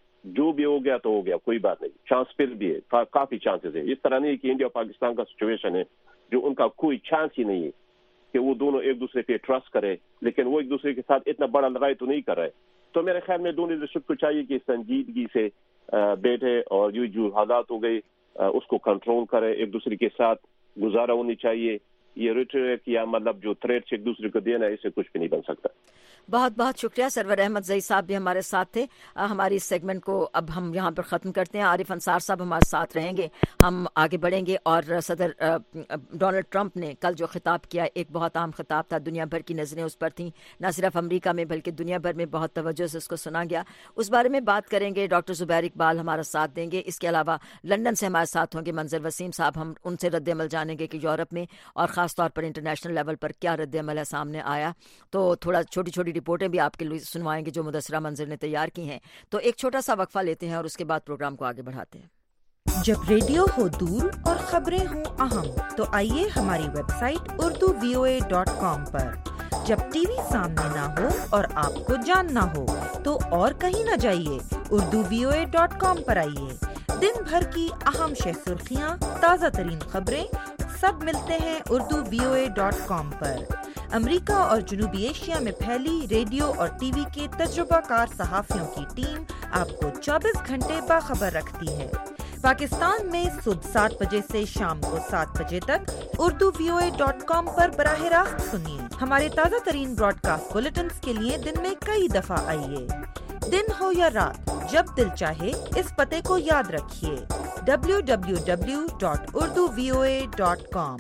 جو بھی ہو گیا تو ہو گیا، کوئی بات نہیں، چانس پھر بھی ہے، کافی چانسز ہے. اس طرح نہیں کہ انڈیا اور پاکستان کا سچویشن ہے جو ان کا کوئی چانس ہی نہیں ہے کہ وہ دونوں ایک دوسرے پہ ٹرسٹ کرے، لیکن وہ ایک دوسرے کے ساتھ اتنا بڑا لڑائی تو نہیں کر رہے. تو میرے خیال میں دونوں لیڈرشپ کو چاہیے کہ سنجیدگی سے بیٹھے اور یہ جو حالات ہو گئے اس کو کنٹرول کرے، ایک دوسرے کے ساتھ گزارا ہونی چاہیے. یہ ریٹریک یا مطلب جو تھریٹس ایک دوسرے کو دینا ہے، اس سے کچھ بھی نہیں بن سکتا. بہت بہت شکریہ. سرور احمد زئی صاحب بھی ہمارے ساتھ تھے. ہماری اس سیگمنٹ کو اب ہم یہاں پر ختم کرتے ہیں. عارف انصار صاحب ہمارے ساتھ رہیں گے، ہم آگے بڑھیں گے. اور صدر ڈونلڈ ٹرمپ نے کل جو خطاب کیا، ایک بہت عام خطاب تھا، دنیا بھر کی نظریں اس پر تھیں، نہ صرف امریکہ میں بلکہ دنیا بھر میں بہت توجہ سے اس کو سنا گیا. اس بارے میں بات کریں گے. ڈاکٹر زبیر اقبال ہمارا ساتھ دیں گے. اس کے علاوہ لندن سے ہمارے ساتھ ہوں گے منظر وسیم صاحب. ہم ان سے رد عمل جانیں گے کہ یورپ میں اور خاص طور پر انٹرنیشنل لیول پر کیا رد عمل ہے سامنے آیا. تو تھوڑا چھوٹی چھوٹی رپورٹیں بھی آپ کے لیے سنوائیں گے جو مدثرہ منظر نے تیار کی ہیں. تو ایک چھوٹا سا وقفہ لیتے ہیں اور اس کے بعد پروگرام کو آگے بڑھاتے ہیں. جب ریڈیو ہو دور اور خبریں ہوں اہم تو آئیے ہماری website Urdu V O A dot com پر. جب ٹی وی سامنے نہ ہو اور آپ کو جاننا ہو تو اور کہیں نہ جائیے، Urdu V O A dot com پر آئیے. دن بھر کی اہم شہ سرخیاں، تازہ ترین خبریں سب ملتے ہیں Urdu V O A dot com پر. امریکہ اور جنوبی ایشیا میں پھیلی ریڈیو اور ٹی وی کے تجربہ کار صحافیوں کی ٹیم آپ کو چوبیس گھنٹے باخبر رکھتی ہے. پاکستان میں صبح سات بجے سے شام کو سات بجے تک Urdu V O A dot com پر براہ راست سنیے. ہمارے تازہ ترین براڈ کاسٹ بلیٹنز کے لیے دن میں کئی دفعہ آئیے. دن ہو یا رات، جب دل چاہے اس پتے کو یاد رکھیے W W W dot Urdu V O A dot com.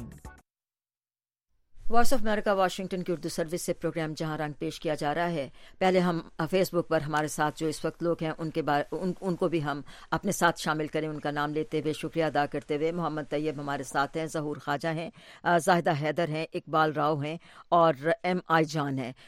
Voice of America Washington کی اردو سروس سے پروگرام جہاں رنگ پیش کیا جا رہا ہے۔ پہلے ہم فیس بک پر ہمارے ساتھ جو اس وقت لوگ ہیں ان کے بارے ان, ان کو بھی ہم اپنے ساتھ شامل کریں، ان کا نام لیتے ہوئے شکریہ ادا کرتے ہوئے۔ محمد طیب ہمارے ساتھ ہیں، ظہور خواجہ ہیں، زاہدہ حیدر ہیں، اقبال راؤ ہیں اور ایم آئی جان ہیں۔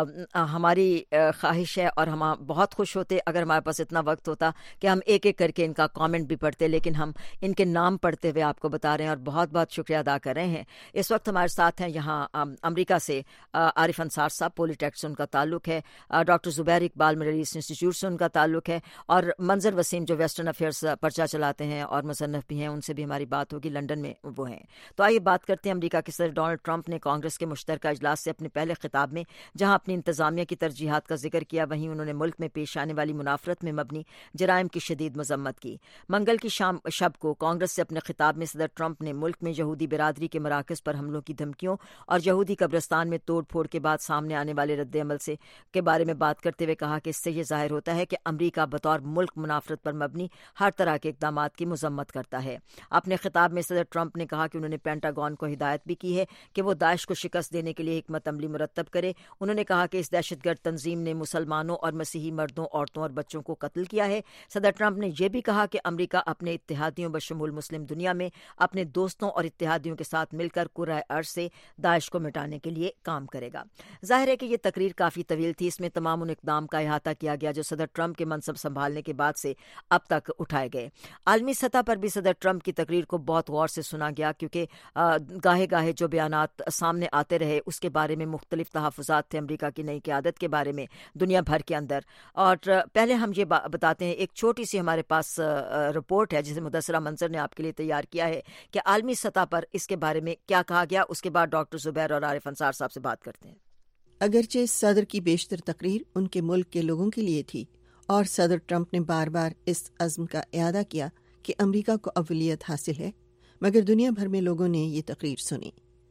ہماری خواہش ہے اور ہم بہت خوش ہوتے اگر ہمارے پاس اتنا وقت ہوتا کہ ہم ایک ایک کر کے ان کا کامنٹ بھی پڑھتے، لیکن ہم ان کے نام پڑھتے ہوئے آپ کو بتا رہے ہیں اور بہت بہت شکریہ ادا کر رہے ہیں۔ اس وقت ہمارے ساتھ ہیں یہاں امریکہ سے عارف انصار صاحب، پولی ٹیک سے ان کا تعلق ہے، doctor Zubair Iqbal Middle East institute سے ان کا تعلق ہے، اور منظر وسیم جو ویسٹرن افیئرس پرچہ چلاتے ہیں اور مصنف بھی ہیں، ان سے بھی ہماری بات ہوگی، لندن میں وہ ہیں۔ تو آئیے بات کرتے ہیں۔ امریکہ کے صدر ڈونلڈ ٹرمپ نے کانگریس کے مشترکہ اجلاس سے اپنے پہلے خطاب میں جہاں اپنی انتظامیہ کی ترجیحات کا ذکر کیا، وہیں انہوں نے ملک میں پیش آنے والی منافرت میں مبنی جرائم کی شدید مذمت کی۔ منگل کی شام شب کو کانگریس سے اپنے خطاب میں صدر ٹرمپ نے ملک میں یہودی برادری کے مراکز پر حملوں کی دھمکیوں اور یہودی قبرستان میں توڑ پھوڑ کے بعد سامنے آنے والے رد عمل سے کے بارے میں بات کرتے ہوئے کہا کہ اس سے یہ ظاہر ہوتا ہے کہ امریکہ بطور ملک منافرت پر مبنی ہر طرح کے اقدامات کی مذمت کرتا ہے۔ اپنے خطاب میں صدر ٹرمپ نے کہا کہ انہوں نے پینٹاگون کو ہدایت بھی کی ہے کہ وہ داعش کو شکست دینے کے لیے حکمت عملی مرتب کرے۔ انہوں نے کہا کہ اس دہشت گرد تنظیم نے مسلمانوں اور مسیحی مردوں، عورتوں اور بچوں کو قتل کیا ہے۔ صدر ٹرمپ نے یہ بھی کہا کہ امریکہ اپنے اتحادیوں بشمول مسلم دنیا میں اپنے دوستوں اور اتحادیوں کے ساتھ مل کر کرۂ ارض سے داعش کو مٹانے کے لیے کام کرے گا۔ ظاہر ہے کہ یہ تقریر کافی طویل تھی، اس میں تمام ان اقدام کا احاطہ کیا گیا جو صدر ٹرمپ کے منصب سنبھالنے کے بعد سے اب تک اٹھائے گئے۔ عالمی سطح پر بھی صدر ٹرمپ کی تقریر کو بہت غور سے سنا گیا، کیونکہ گاہے گاہے جو بیانات سامنے آتے رہے اس کے بارے میں مختلف تحفظات تھے امریکہ کی نئی قیادت کے بارے میں دنیا بھر کے اندر۔ اور پہلے ہم یہ بتاتے ہیں، ایک چھوٹی سی ہمارے پاس رپورٹ ہے جسے مدثرہ منظر نے آپ کے لیے تیار کیا ہے کہ عالمی سطح پر اس کے بارے میں کیا کہا گیا۔ اس کے بعد ڈاکٹر زبیر اور عارف انصار صاحب سے بات کرتے ہیں۔ اگرچہ صدر کی بیشتر تقریر ان کے ملک کے لوگوں کے لیے تھی اور صدر ٹرمپ نے بار بار اس عزم کا اعادہ کیا کہ امریکہ کو اولیت حاصل ہے، مگر دنیا بھر میں لوگوں نے یہ تقریر سنی۔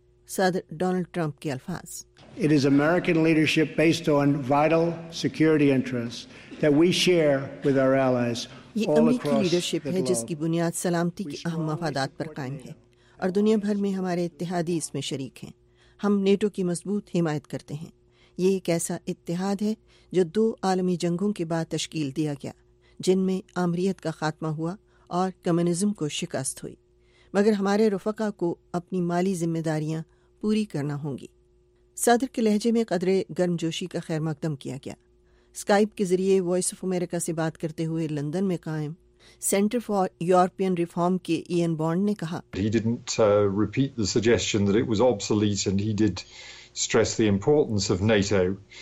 صدر ڈونلڈ ٹرمپ کے الفاظ: It is American leadership based on vital security interests that we share with our allies. یہ امریکی لیڈرشپ ہے جس کی بنیاد سلامتی کے اہم مفادات پر قائم ہے اور دنیا بھر میں ہمارے اتحادی اس میں شریک ہیں۔ ہم نیٹو کی مضبوط حمایت کرتے ہیں۔ یہ ایک ایسا اتحاد ہے جو دو عالمی جنگوں کے بعد تشکیل دیا گیا، جن میں آمریت کا خاتمہ ہوا اور کمیونزم کو شکست ہوئی، مگر ہمارے رفقا کو اپنی مالی ذمہ داریاں پوری کرنا ہوں گی۔ صدر کے لہجے میں قدرے گرم جوشی کا خیر مقدم کیا گیا۔ اسکائپ کے ذریعے وائس آف امریکہ سے بات کرتے ہوئے لندن میں قائم سینٹر فار یورپین ریفارم کے ایئن بانڈ نے کہا، He didn't uh, repeat the suggestion that it was obsolete and he did stress the importance of NATO.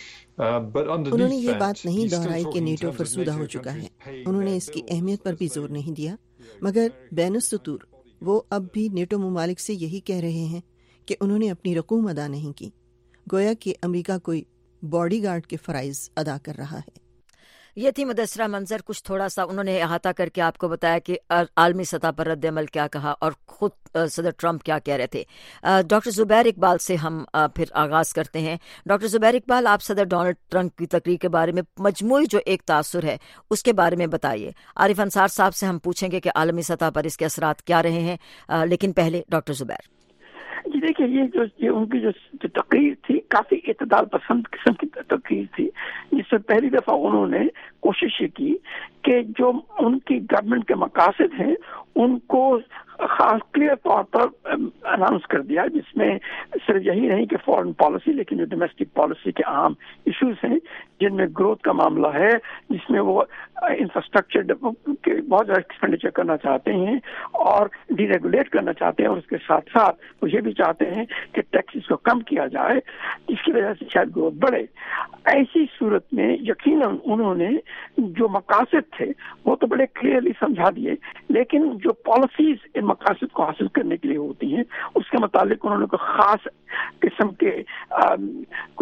انہوں نے یہ بات نہیں دہرائی کہ نیٹو فرسودہ ہو چکا ہے، انہوں نے اس کی اہمیت پر بھی زور نہیں دیا، مگر بین السطور وہ اب بھی نیٹو ممالک سے یہی کہہ رہے ہیں کہ انہوں نے اپنی رقوم ادا نہیں کی، گویا کہ امریکہ کوئی باڈی گارڈ کے فرائض ادا کر رہا ہے۔ یہ تھی مدثرہ منظر، کچھ تھوڑا سا انہوں نے احاطہ کر کے آپ کو بتایا کہ عالمی سطح پر رد عمل کیا کہا اور خود صدر ٹرمپ کیا کہہ رہے تھے۔ ڈاکٹر زبیر اقبال سے ہم پھر آغاز کرتے ہیں۔ ڈاکٹر زبیر اقبال، آپ صدر ڈونلڈ ٹرمپ کی تقریر کے بارے میں مجموعی جو ایک تاثر ہے اس کے بارے میں بتائیے۔ عارف انصار صاحب سے ہم پوچھیں گے کہ عالمی سطح پر اس کے اثرات کیا رہے ہیں، لیکن پہلے ڈاکٹر زبیر۔ جی دیکھیے، یہ جو یہ ان کی جو تقریر تھی کافی اعتدال پسند قسم کی تقریر تھی، جس میں پہلی دفعہ انہوں نے کوشش یہ کی کہ جو ان کی گورنمنٹ کے مقاصد ہیں ان کو خاص کلیئر طور پر اناؤنس کر دیا، جس میں صرف یہی نہیں کہ فارن پالیسی لیکن جو ڈومیسٹک پالیسی کے عام ایشوز ہیں جن میں گروتھ کا معاملہ ہے، جس میں وہ انفراسٹرکچر کے بہت زیادہ ایکسپینڈیچر کرنا چاہتے ہیں اور ڈی ریگولیٹ کرنا چاہتے ہیں، اور اس کے ساتھ ساتھ وہ یہ بھی چاہتے ہیں کہ ٹیکسز کو کم کیا جائے جس کی وجہ سے شاید گروتھ بڑھے۔ ایسی صورت میں یقیناً انہوں نے جو مقاصد تھے وہ تو بڑے کلیئرلی سمجھا دیے، لیکن جو پالیسیز ان مقاصد کو حاصل کرنے کے لیے ہوتی ہیں اس کے متعلق انہوں نے کوئی خاص قسم کے کوئی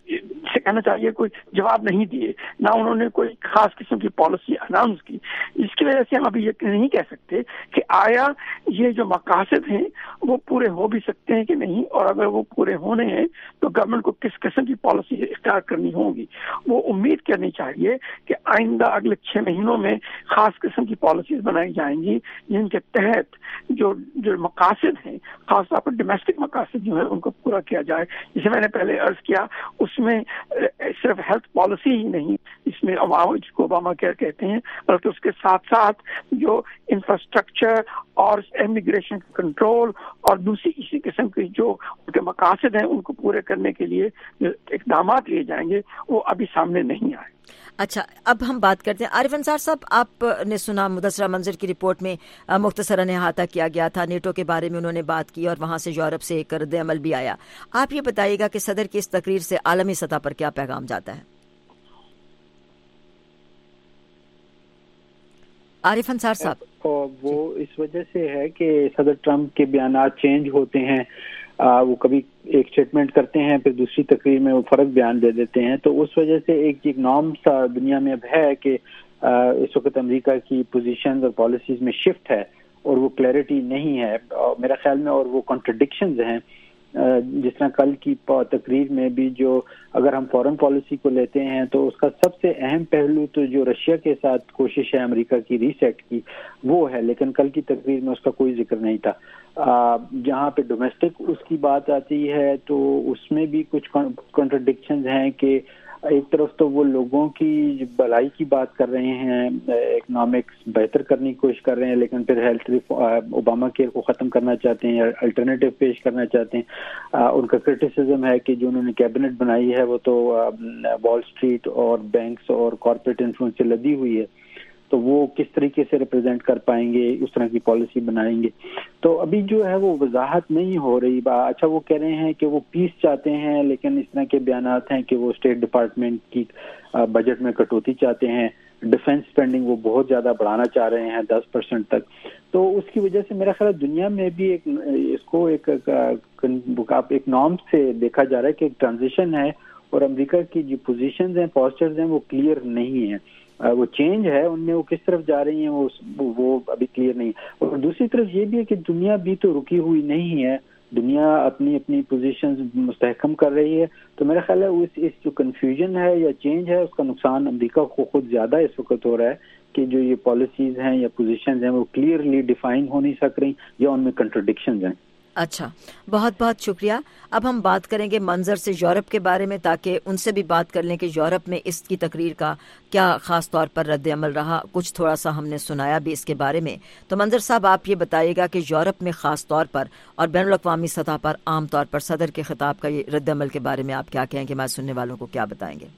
سے کہنا چاہیے کوئی جواب نہیں دیے، نہ انہوں نے کوئی خاص قسم کی پالیسی اناؤنس کی، جس کی وجہ سے ہم ابھی یہ نہیں کہہ سکتے کہ آیا یہ جو مقاصد ہیں وہ پورے ہو بھی سکتے ہیں کہ نہیں، اور اگر وہ پورے ہونے ہیں تو گورنمنٹ کو کس قسم کی پالیسی اختیار کرنی ہوگی۔ وہ امید کرنی چاہیے کہ آئندہ اگلے چھ مہینوں میں خاص قسم کی پالیسیز بنائی جائیں گی جن کے تحت جو جو مقاصد ہیں، خاص طور پر ڈومیسٹک مقاصد جو ہے ان کو پورا کیا جائے۔ جسے میں نے پہلے عرض کیا، اس میں صرف ہیلتھ پالیسی ہی نہیں، اس میں عوام جس کو اوباما کیئر کہتے ہیں، بلکہ اس کے ساتھ ساتھ جو انفراسٹرکچر اور امیگریشن کنٹرول اور دوسری اسی قسم کے جو ان کے مقاصد ہیں ان کو پورے کرنے کے لیے جو اقدامات لیے جائیں گے وہ ابھی سامنے نہیں آئے۔ اچھا، اب ہم بات کرتے ہیں عارف انصار صاحب، آپ نے سنا مدثرہ منظر کی رپورٹ میں مختصراً احاطہ کیا گیا تھا، نیٹو کے بارے میں انہوں نے بات کی اور وہاں سے یورپ سے ایک رد عمل بھی آیا۔ آپ یہ بتائیے گا کہ صدر کی اس تقریر سے عالمی سطح پر کیا پیغام جاتا ہے؟ عارف انصار صاحب، وہ اس وجہ سے ہے کہ صدر ٹرمپ کے بیانات چینج ہوتے ہیں، آ, وہ کبھی ایک اسٹیٹمنٹ کرتے ہیں پھر دوسری تقریر میں وہ فرق بیان دے دیتے ہیں، تو اس وجہ سے ایک ایک نارم سا دنیا میں اب ہے کہ آ, اس وقت امریکہ کی پوزیشنز اور پالیسیز میں شفٹ ہے اور وہ کلیئرٹی نہیں ہے میرا خیال میں، اور وہ کنٹرڈکشنز ہیں۔ جس طرح کل کی تقریر میں بھی جو اگر ہم فورن پالیسی کو لیتے ہیں تو اس کا سب سے اہم پہلو تو جو رشیا کے ساتھ کوشش ہے امریکہ کی ریسیٹ کی وہ ہے، لیکن کل کی تقریر میں اس کا کوئی ذکر نہیں تھا۔ جہاں پہ ڈومیسٹک اس کی بات آتی ہے تو اس میں بھی کچھ کنٹرڈکشنز ہیں کہ ایک طرف تو وہ لوگوں کی بھلائی کی بات کر رہے ہیں، اکنامکس بہتر کرنے کی کوشش کر رہے ہیں، لیکن پھر ہیلتھ اوباما کیئر کو ختم کرنا چاہتے ہیں، الٹرنیٹیو پیش کرنا چاہتے ہیں۔ ان کا کرٹیسزم ہے کہ جو انہوں نے کیبنٹ بنائی ہے وہ تو وال اسٹریٹ اور بینکس اور کارپوریٹ انفلوئنس سے لدی ہوئی ہے، تو وہ کس طریقے سے ریپرزینٹ کر پائیں گے، اس طرح کی پالیسی بنائیں گے، تو ابھی جو ہے وہ وضاحت نہیں ہو رہی۔ اچھا، وہ کہہ رہے ہیں کہ وہ پیس چاہتے ہیں، لیکن اس طرح کے بیانات ہیں کہ وہ اسٹیٹ ڈپارٹمنٹ کی بجٹ میں کٹوتی چاہتے ہیں، ڈیفنس اسپینڈنگ وہ بہت زیادہ بڑھانا چاہ رہے ہیں دس پرسنٹ تک، تو اس کی وجہ سے میرا خیال ہے دنیا میں بھی ایک اس کو ایک ایک نارم سے دیکھا جا رہا ہے کہ ایک ٹرانزیشن ہے، اور امریکہ کی جو پوزیشنز ہیں، پاسچرز ہیں، وہ کلیئر نہیں ہیں۔ وہ چینج ہے ان میں، وہ کس طرف جا رہی ہیں وہ وہ ابھی کلیئر نہیں۔ اور دوسری طرف یہ بھی ہے کہ دنیا بھی تو رکی ہوئی نہیں ہے، دنیا اپنی اپنی پوزیشنز مستحکم کر رہی ہے، تو میرا خیال ہے اس اس جو کنفیوژن ہے یا چینج ہے اس کا نقصان امریکہ کو خود زیادہ اس وقت ہو رہا ہے کہ جو یہ پالیسیز ہیں یا پوزیشنز ہیں وہ کلیئرلی ڈیفائن ہو نہیں سک رہی یا ان میں کنٹرڈکشنز ہیں۔ اچھا، بہت بہت شکریہ۔ اب ہم بات کریں گے منظر سے یورپ کے بارے میں، تاکہ ان سے بھی بات کر لیں کہ یورپ میں اس کی تقریر کا کیا خاص طور پر رد عمل رہا، کچھ تھوڑا سا ہم نے سنایا بھی اس کے بارے میں۔ تو منظر صاحب، آپ یہ بتائیے گا کہ یورپ میں خاص طور پر اور بین الاقوامی سطح پر عام طور پر صدر کے خطاب کا یہ رد عمل کے بارے میں آپ کیا کہیں گے، ہمارے سننے والوں کو کیا بتائیں گے؟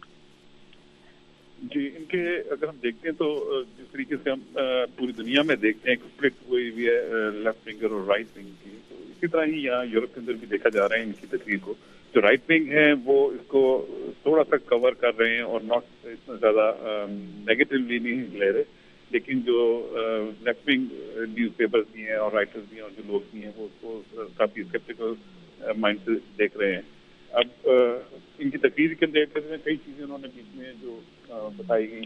جی، ان کے اگر ہم دیکھتے ہیں تو جس طریقے سے ہم پوری دنیا میں دیکھتے ہیں کنفلکٹ ہوئی ہوئی ہے لیفٹ ونگر اور رائٹ ونگ کی، تو اسی طرح ہی یہاں یورپ کے اندر بھی دیکھا جا رہا ہے ان کی تقریر کو۔ جو رائٹ ونگ ہیں وہ اس کو تھوڑا سا کور کر رہے ہیں اور ناٹ اتنا زیادہ نیگیٹولی نہیں لے رہے، لیکن جو لیفٹ ونگ نیوز پیپرز بھی ہیں اور رائٹرز بھی ہیں اور جو لوگ بھی ہیں وہ اس کو کافی اسکیپٹیکل مائنڈ سے دیکھ رہے ہیں۔ اب ان کی تقریر کے اندر کئی چیزیں انہوں نے بیچ میں جو بتائی گئی،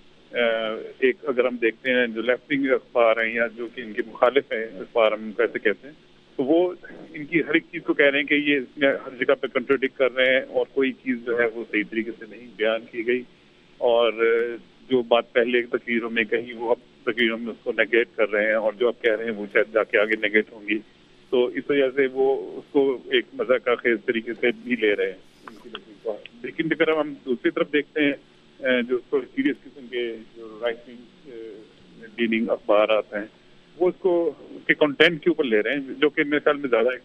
ایک اگر ہم دیکھتے ہیں جو لیفٹ ونگ اخبار ہیں یا جو کہ ان کے مخالف ہیں اخبار ہم کیسے کہتے ہیں، تو وہ ان کی ہر ایک چیز کو کہہ رہے ہیں کہ یہ اس میں ہر جگہ پہ کنٹراڈکٹ کر رہے ہیں اور کوئی چیز جو ہے وہ صحیح طریقے سے نہیں بیان کی گئی، اور جو بات پہلے تقریروں میں کہی وہ اب تقریروں میں اس کو نیگیٹ کر رہے ہیں، اور جو اب کہہ رہے ہیں وہ شاید جا کے آگے نیگیٹ ہوں گی، تو اس وجہ سے وہ اس کو ایک مزاق خیز طریقے سے بھی لے رہے ہیں ان کی تقریر کو۔ لیکن اگر ہم دوسری طرف دیکھتے ہیں جو سیریس قسم کے جو رائٹ ونگ ڈیلنگ اخبارات ہیں وہ اس کو اس کے کنٹینٹ کے اوپر لے رہے ہیں، جو کہ میرے خیال میں زیادہ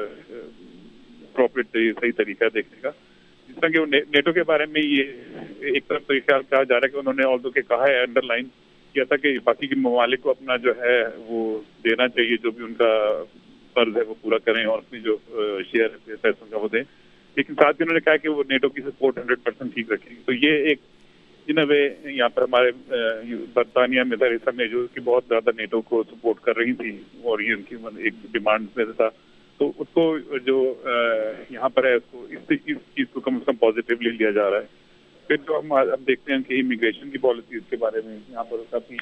اپروپریٹ صحیح طریقہ ہے دیکھنے کا۔ جس طرح کہ نیٹو کے بارے میں یہ ایک طرف تو یہ خیال کہا جا رہا ہے کہ انہوں نے آلدو کہ کہا ہے انڈر لائن کیا تھا کہ باقی کے ممالک کو اپنا جو ہے وہ دینا چاہیے، جو بھی ان کا فرض ہے وہ پورا کریں اور اپنی جو شیئر ہے پیسوں کا وہ دیں، لیکن ساتھ ہی انہوں نے کہا کہ وہ نیٹو کی سپورٹ ہنڈریڈ پرسینٹ ٹھیک رکھیں گے۔ تو یہ ایک ان اے وے یہاں پر ہمارے برطانیہ میں تھریسا میں جو کہ بہت زیادہ نیٹو کو سپورٹ کر رہی تھی اور یہ ان کی ایک ڈیمانڈ میں تھا، تو اس کو جو یہاں پر ہے اس کو اس چیز کو کم از کم پازیٹیولی لیا جا رہا ہے. پھر جو ہم اب دیکھتے ہیں کہ امیگریشن کی پالیسیز کے بارے میں یہاں پر کافی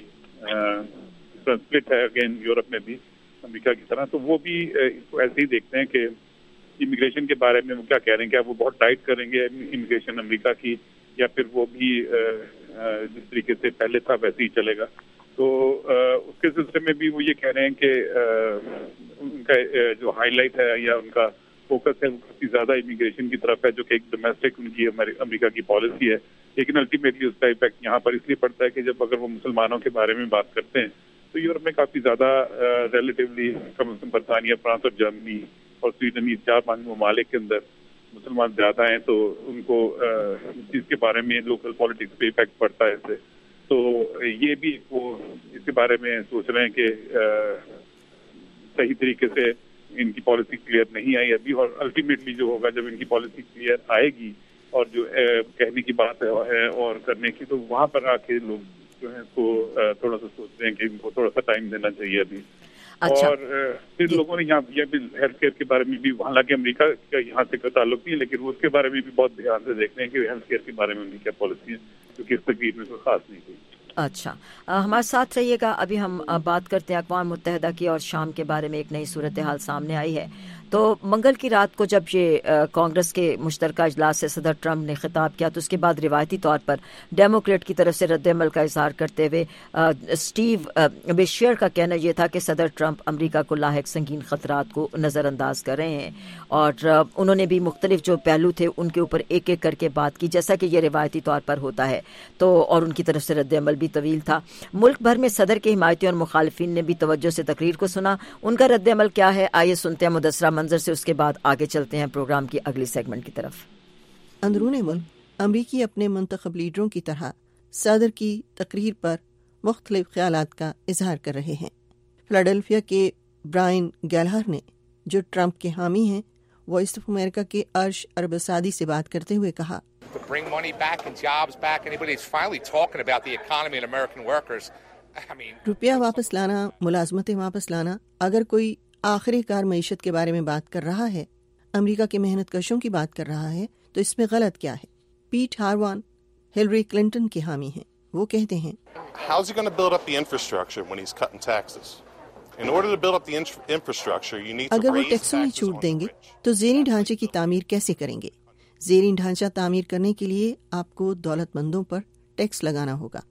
سپلٹ ہے اگین یورپ میں بھی امریکہ کی طرح, تو وہ بھی اس کو ایسے ہی دیکھتے ہیں کہ امیگریشن کے بارے میں وہ کیا کہہ رہے ہیں, کیا وہ بہت ٹائٹ کریں گے امیگریشن امریکہ کی, یا پھر وہ بھی جس طریقے سے پہلے تھا ویسے ہی چلے گا. تو اس کے سلسلے میں بھی وہ یہ کہہ رہے ہیں کہ ان کا جو ہائی لائٹ ہے یا ان کا فوکس ہے وہ کافی زیادہ امیگریشن کی طرف ہے, جو کہ ایک ڈومیسٹک ان کی امریکہ کی پالیسی ہے. لیکن الٹیمیٹلی اس کا امپیکٹ یہاں پر اس لیے پڑتا ہے کہ جب اگر وہ مسلمانوں کے بارے میں بات کرتے ہیں تو یورپ میں کافی زیادہ ریلیٹیولی کم از کم برطانیہ, فرانس اور جرمنی اور سویڈن, یہ چار پانچ ممالک کے اندر مسلمان زیادہ ہیں, تو ان کو اس چیز کے بارے میں لوکل پالیٹکس پہ امپیکٹ پڑتا ہے اس سے. تو یہ بھی وہ اس کے بارے میں سوچ رہے ہیں کہ صحیح طریقے سے ان کی پالیسی کلیئر نہیں آئی ابھی, اور الٹیمیٹلی جو ہوگا جب ان کی پالیسی کلیئر آئے گی اور جو کہنے کی بات ہے اور کرنے کی, تو وہاں پر آ کے لوگ جو ہیں کو تھوڑا سا سوچ رہے ہیں کہ ان کو تھوڑا سا ٹائم دینا چاہیے ابھی. اچھا. اور پھر لوگوں نے یہاں یہ بھی ہیلتھ کیئر کے بارے میں بھی, حالانکہ امریکہ کا یہاں سے کوئی تعلق نہیں ہے, لیکن وہ اس کے بارے میں بھی بہت دھیان سے دیکھ رہے ہیں کہ ہیلتھ کیئر کے بارے میں ان کی کیا پالیسی ہے, کیونکہ اس تقریر میں کوئی خاص نہیں ہوئی. اچھا, ہمارے ساتھ رہیے گا. ابھی ہم بات کرتے ہیں اقوام متحدہ کی اور شام کے بارے میں ایک نئی صورتحال سامنے آئی ہے. تو منگل کی رات کو جب یہ کانگریس کے مشترکہ اجلاس سے صدر ٹرمپ نے خطاب کیا, تو اس کے بعد روایتی طور پر ڈیموکریٹ کی طرف سے رد عمل کا اظہار کرتے ہوئے اسٹیو بیشیر کا کہنا یہ تھا کہ صدر ٹرمپ امریکہ کو لاحق سنگین خطرات کو نظر انداز کر رہے ہیں, اور انہوں نے بھی مختلف جو پہلو تھے ان کے اوپر ایک ایک کر کے بات کی, جیسا کہ یہ روایتی طور پر ہوتا ہے. تو اور ان کی طرف سے رد عمل بھی طویل تھا. ملک بھر میں صدر کے حمایتیوں اور مخالفین نے بھی توجہ سے تقریر کو سنا. ان کا رد عمل کیا ہے, آئیے سنتے ہیں مدثرہ منظر سے, اس کے بعد آگے چلتے ہیں پروگرام کی اگلی سیگمنٹ کی طرف. اندرون ملک امریکی اپنے منتخب لیڈروں کی طرح صدر کی تقریر پر مختلف خیالات کا اظہار کر رہے ہیں. فلاڈیلفیا کے برائن گیلہر نے, جو ٹرمپ کے حامی ہیں, وائس آف امریکہ کے ارش اربسادی سے بات کرتے ہوئے کہا, روپیہ واپس لانا, ملازمتیں واپس لانا. اگر کوئی آخری کار معیشت کے بارے میں بات کر رہا ہے, امریکہ کے محنت کشوں کی بات کر رہا ہے, تو اس میں غلط کیا ہے؟ پیٹ ہاروان ہلری کلنٹن کے حامی ہیں. وہ کہتے ہیں, اگر وہ ٹیکسوں میں چھوٹ دیں گے تو زیریں ڈھانچے کی تعمیر کیسے کریں گے؟ زیریں ڈھانچہ تعمیر کرنے کے لیے آپ کو دولت مندوں پر ٹیکس لگانا ہوگا.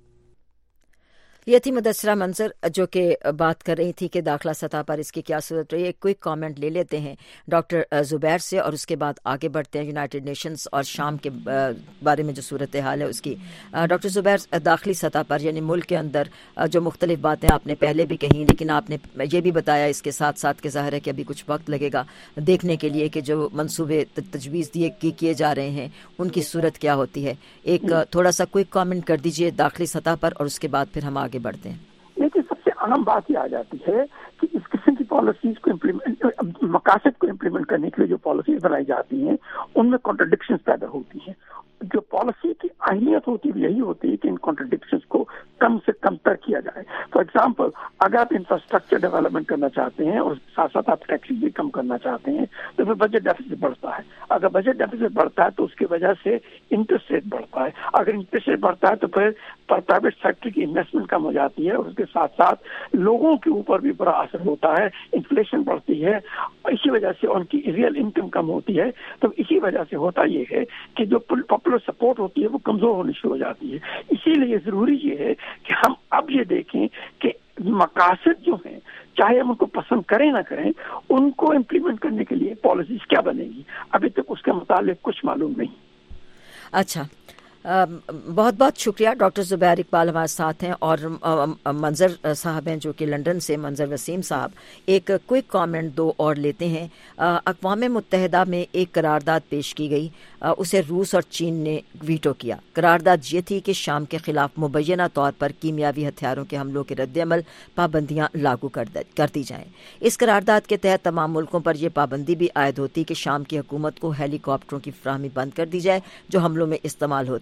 یہ تھی مدثرہ منظر جو کہ بات کر رہی تھی کہ داخلہ سطح پر اس کی کیا صورت رہی ہے. ایک کوئک کامنٹ لے لیتے ہیں ڈاکٹر زبیر سے اور اس کے بعد آگے بڑھتے ہیں یونائٹڈ نیشنز اور شام کے بارے میں جو صورتحال ہے اس کی. ڈاکٹر زبیر, داخلی سطح پر یعنی ملک کے اندر جو مختلف باتیں آپ نے پہلے بھی کہیں, لیکن آپ نے یہ بھی بتایا اس کے ساتھ ساتھ کہ ظاہر ہے کہ ابھی کچھ وقت لگے گا دیکھنے کے لیے کہ جو منصوبے تجویز دیے کیے جا رہے ہیں ان کی صورت کیا ہوتی ہے. ایک تھوڑا سا کوئک کامنٹ کر دیجئے داخلی سطح پر اور اس کے بعد پھر ہم آگے بڑھتے ہیں. لیکن سب سے اہم بات یہ آ جاتی ہے کہ اس قسم کی پالیسیز کو امپلیمنٹ, مقاصد کو امپلیمنٹ کرنے کے لیے جو پالیسیز بنائی جاتی ہیں ان میں کانٹرڈکشنز پیدا ہوتی ہیں. جو پالیسی کی اہمیت ہوتی ہے یہی ہوتی ہے کہ ان کانٹرڈکشنز کو کم سے کم تر کیا جائے. فار ایگزامپل, اگر آپ انفراسٹرکچر ڈیولپمنٹ کرنا چاہتے ہیں اور ساتھ ساتھ آپ ٹیکسز بھی کم کرنا چاہتے ہیں تو پھر بجٹ ڈیفیسٹ بڑھتا ہے. اگر بجٹ ڈیفیسٹ بڑھتا ہے تو اس کی وجہ سے انٹرسٹ ریٹ بڑھتا ہے. اگر انٹرسٹ ریٹ بڑھتا ہے تو پھر پرائیویٹ سیکٹر کی انویسٹمنٹ کم ہو جاتی ہے اور اس کے ساتھ ساتھ لوگوں کے اوپر بھی بڑا اثر ہوتا ہے, انفلیشن بڑھتی ہے, اسی وجہ سے ان کی ریئل انکم کم ہوتی ہے. تو اسی وجہ سے ہوتا یہ ہے کہ جو پاپولر سپورٹ ہوتی ہے وہ کمزور ہونی شروع ہو جاتی ہے. اسی لیے ضروری یہ ہے کہ ہم اب یہ دیکھیں کہ مقاصد جو ہیں چاہے ہم ان کو پسند کریں نہ کریں ان کو امپلیمنٹ کرنے کے لیے پالیسیز کیا بنے گی, ابھی تک اس کے متعلق کچھ معلوم نہیں. اچھا, بہت بہت شکریہ. ڈاکٹر زبیر اقبال ہمارے ساتھ ہیں اور منظر صاحب ہیں جو کہ لندن سے, منظر وسیم صاحب. ایک کوئک کامنٹ دو اور لیتے ہیں. اقوام متحدہ میں ایک قرارداد پیش کی گئی, اسے روس اور چین نے ویٹو کیا. قرارداد یہ تھی کہ شام کے خلاف مبینہ طور پر کیمیاوی ہتھیاروں کے حملوں کے رد عمل پابندیاں لاگو کر دی جائیں. اس قرارداد کے تحت تمام ملکوں پر یہ پابندی بھی عائد ہوتی کہ شام کی حکومت کو ہیلی کاپٹروں کی فراہمی بند کر دی جائے جو حملوں میں استعمال ہوتے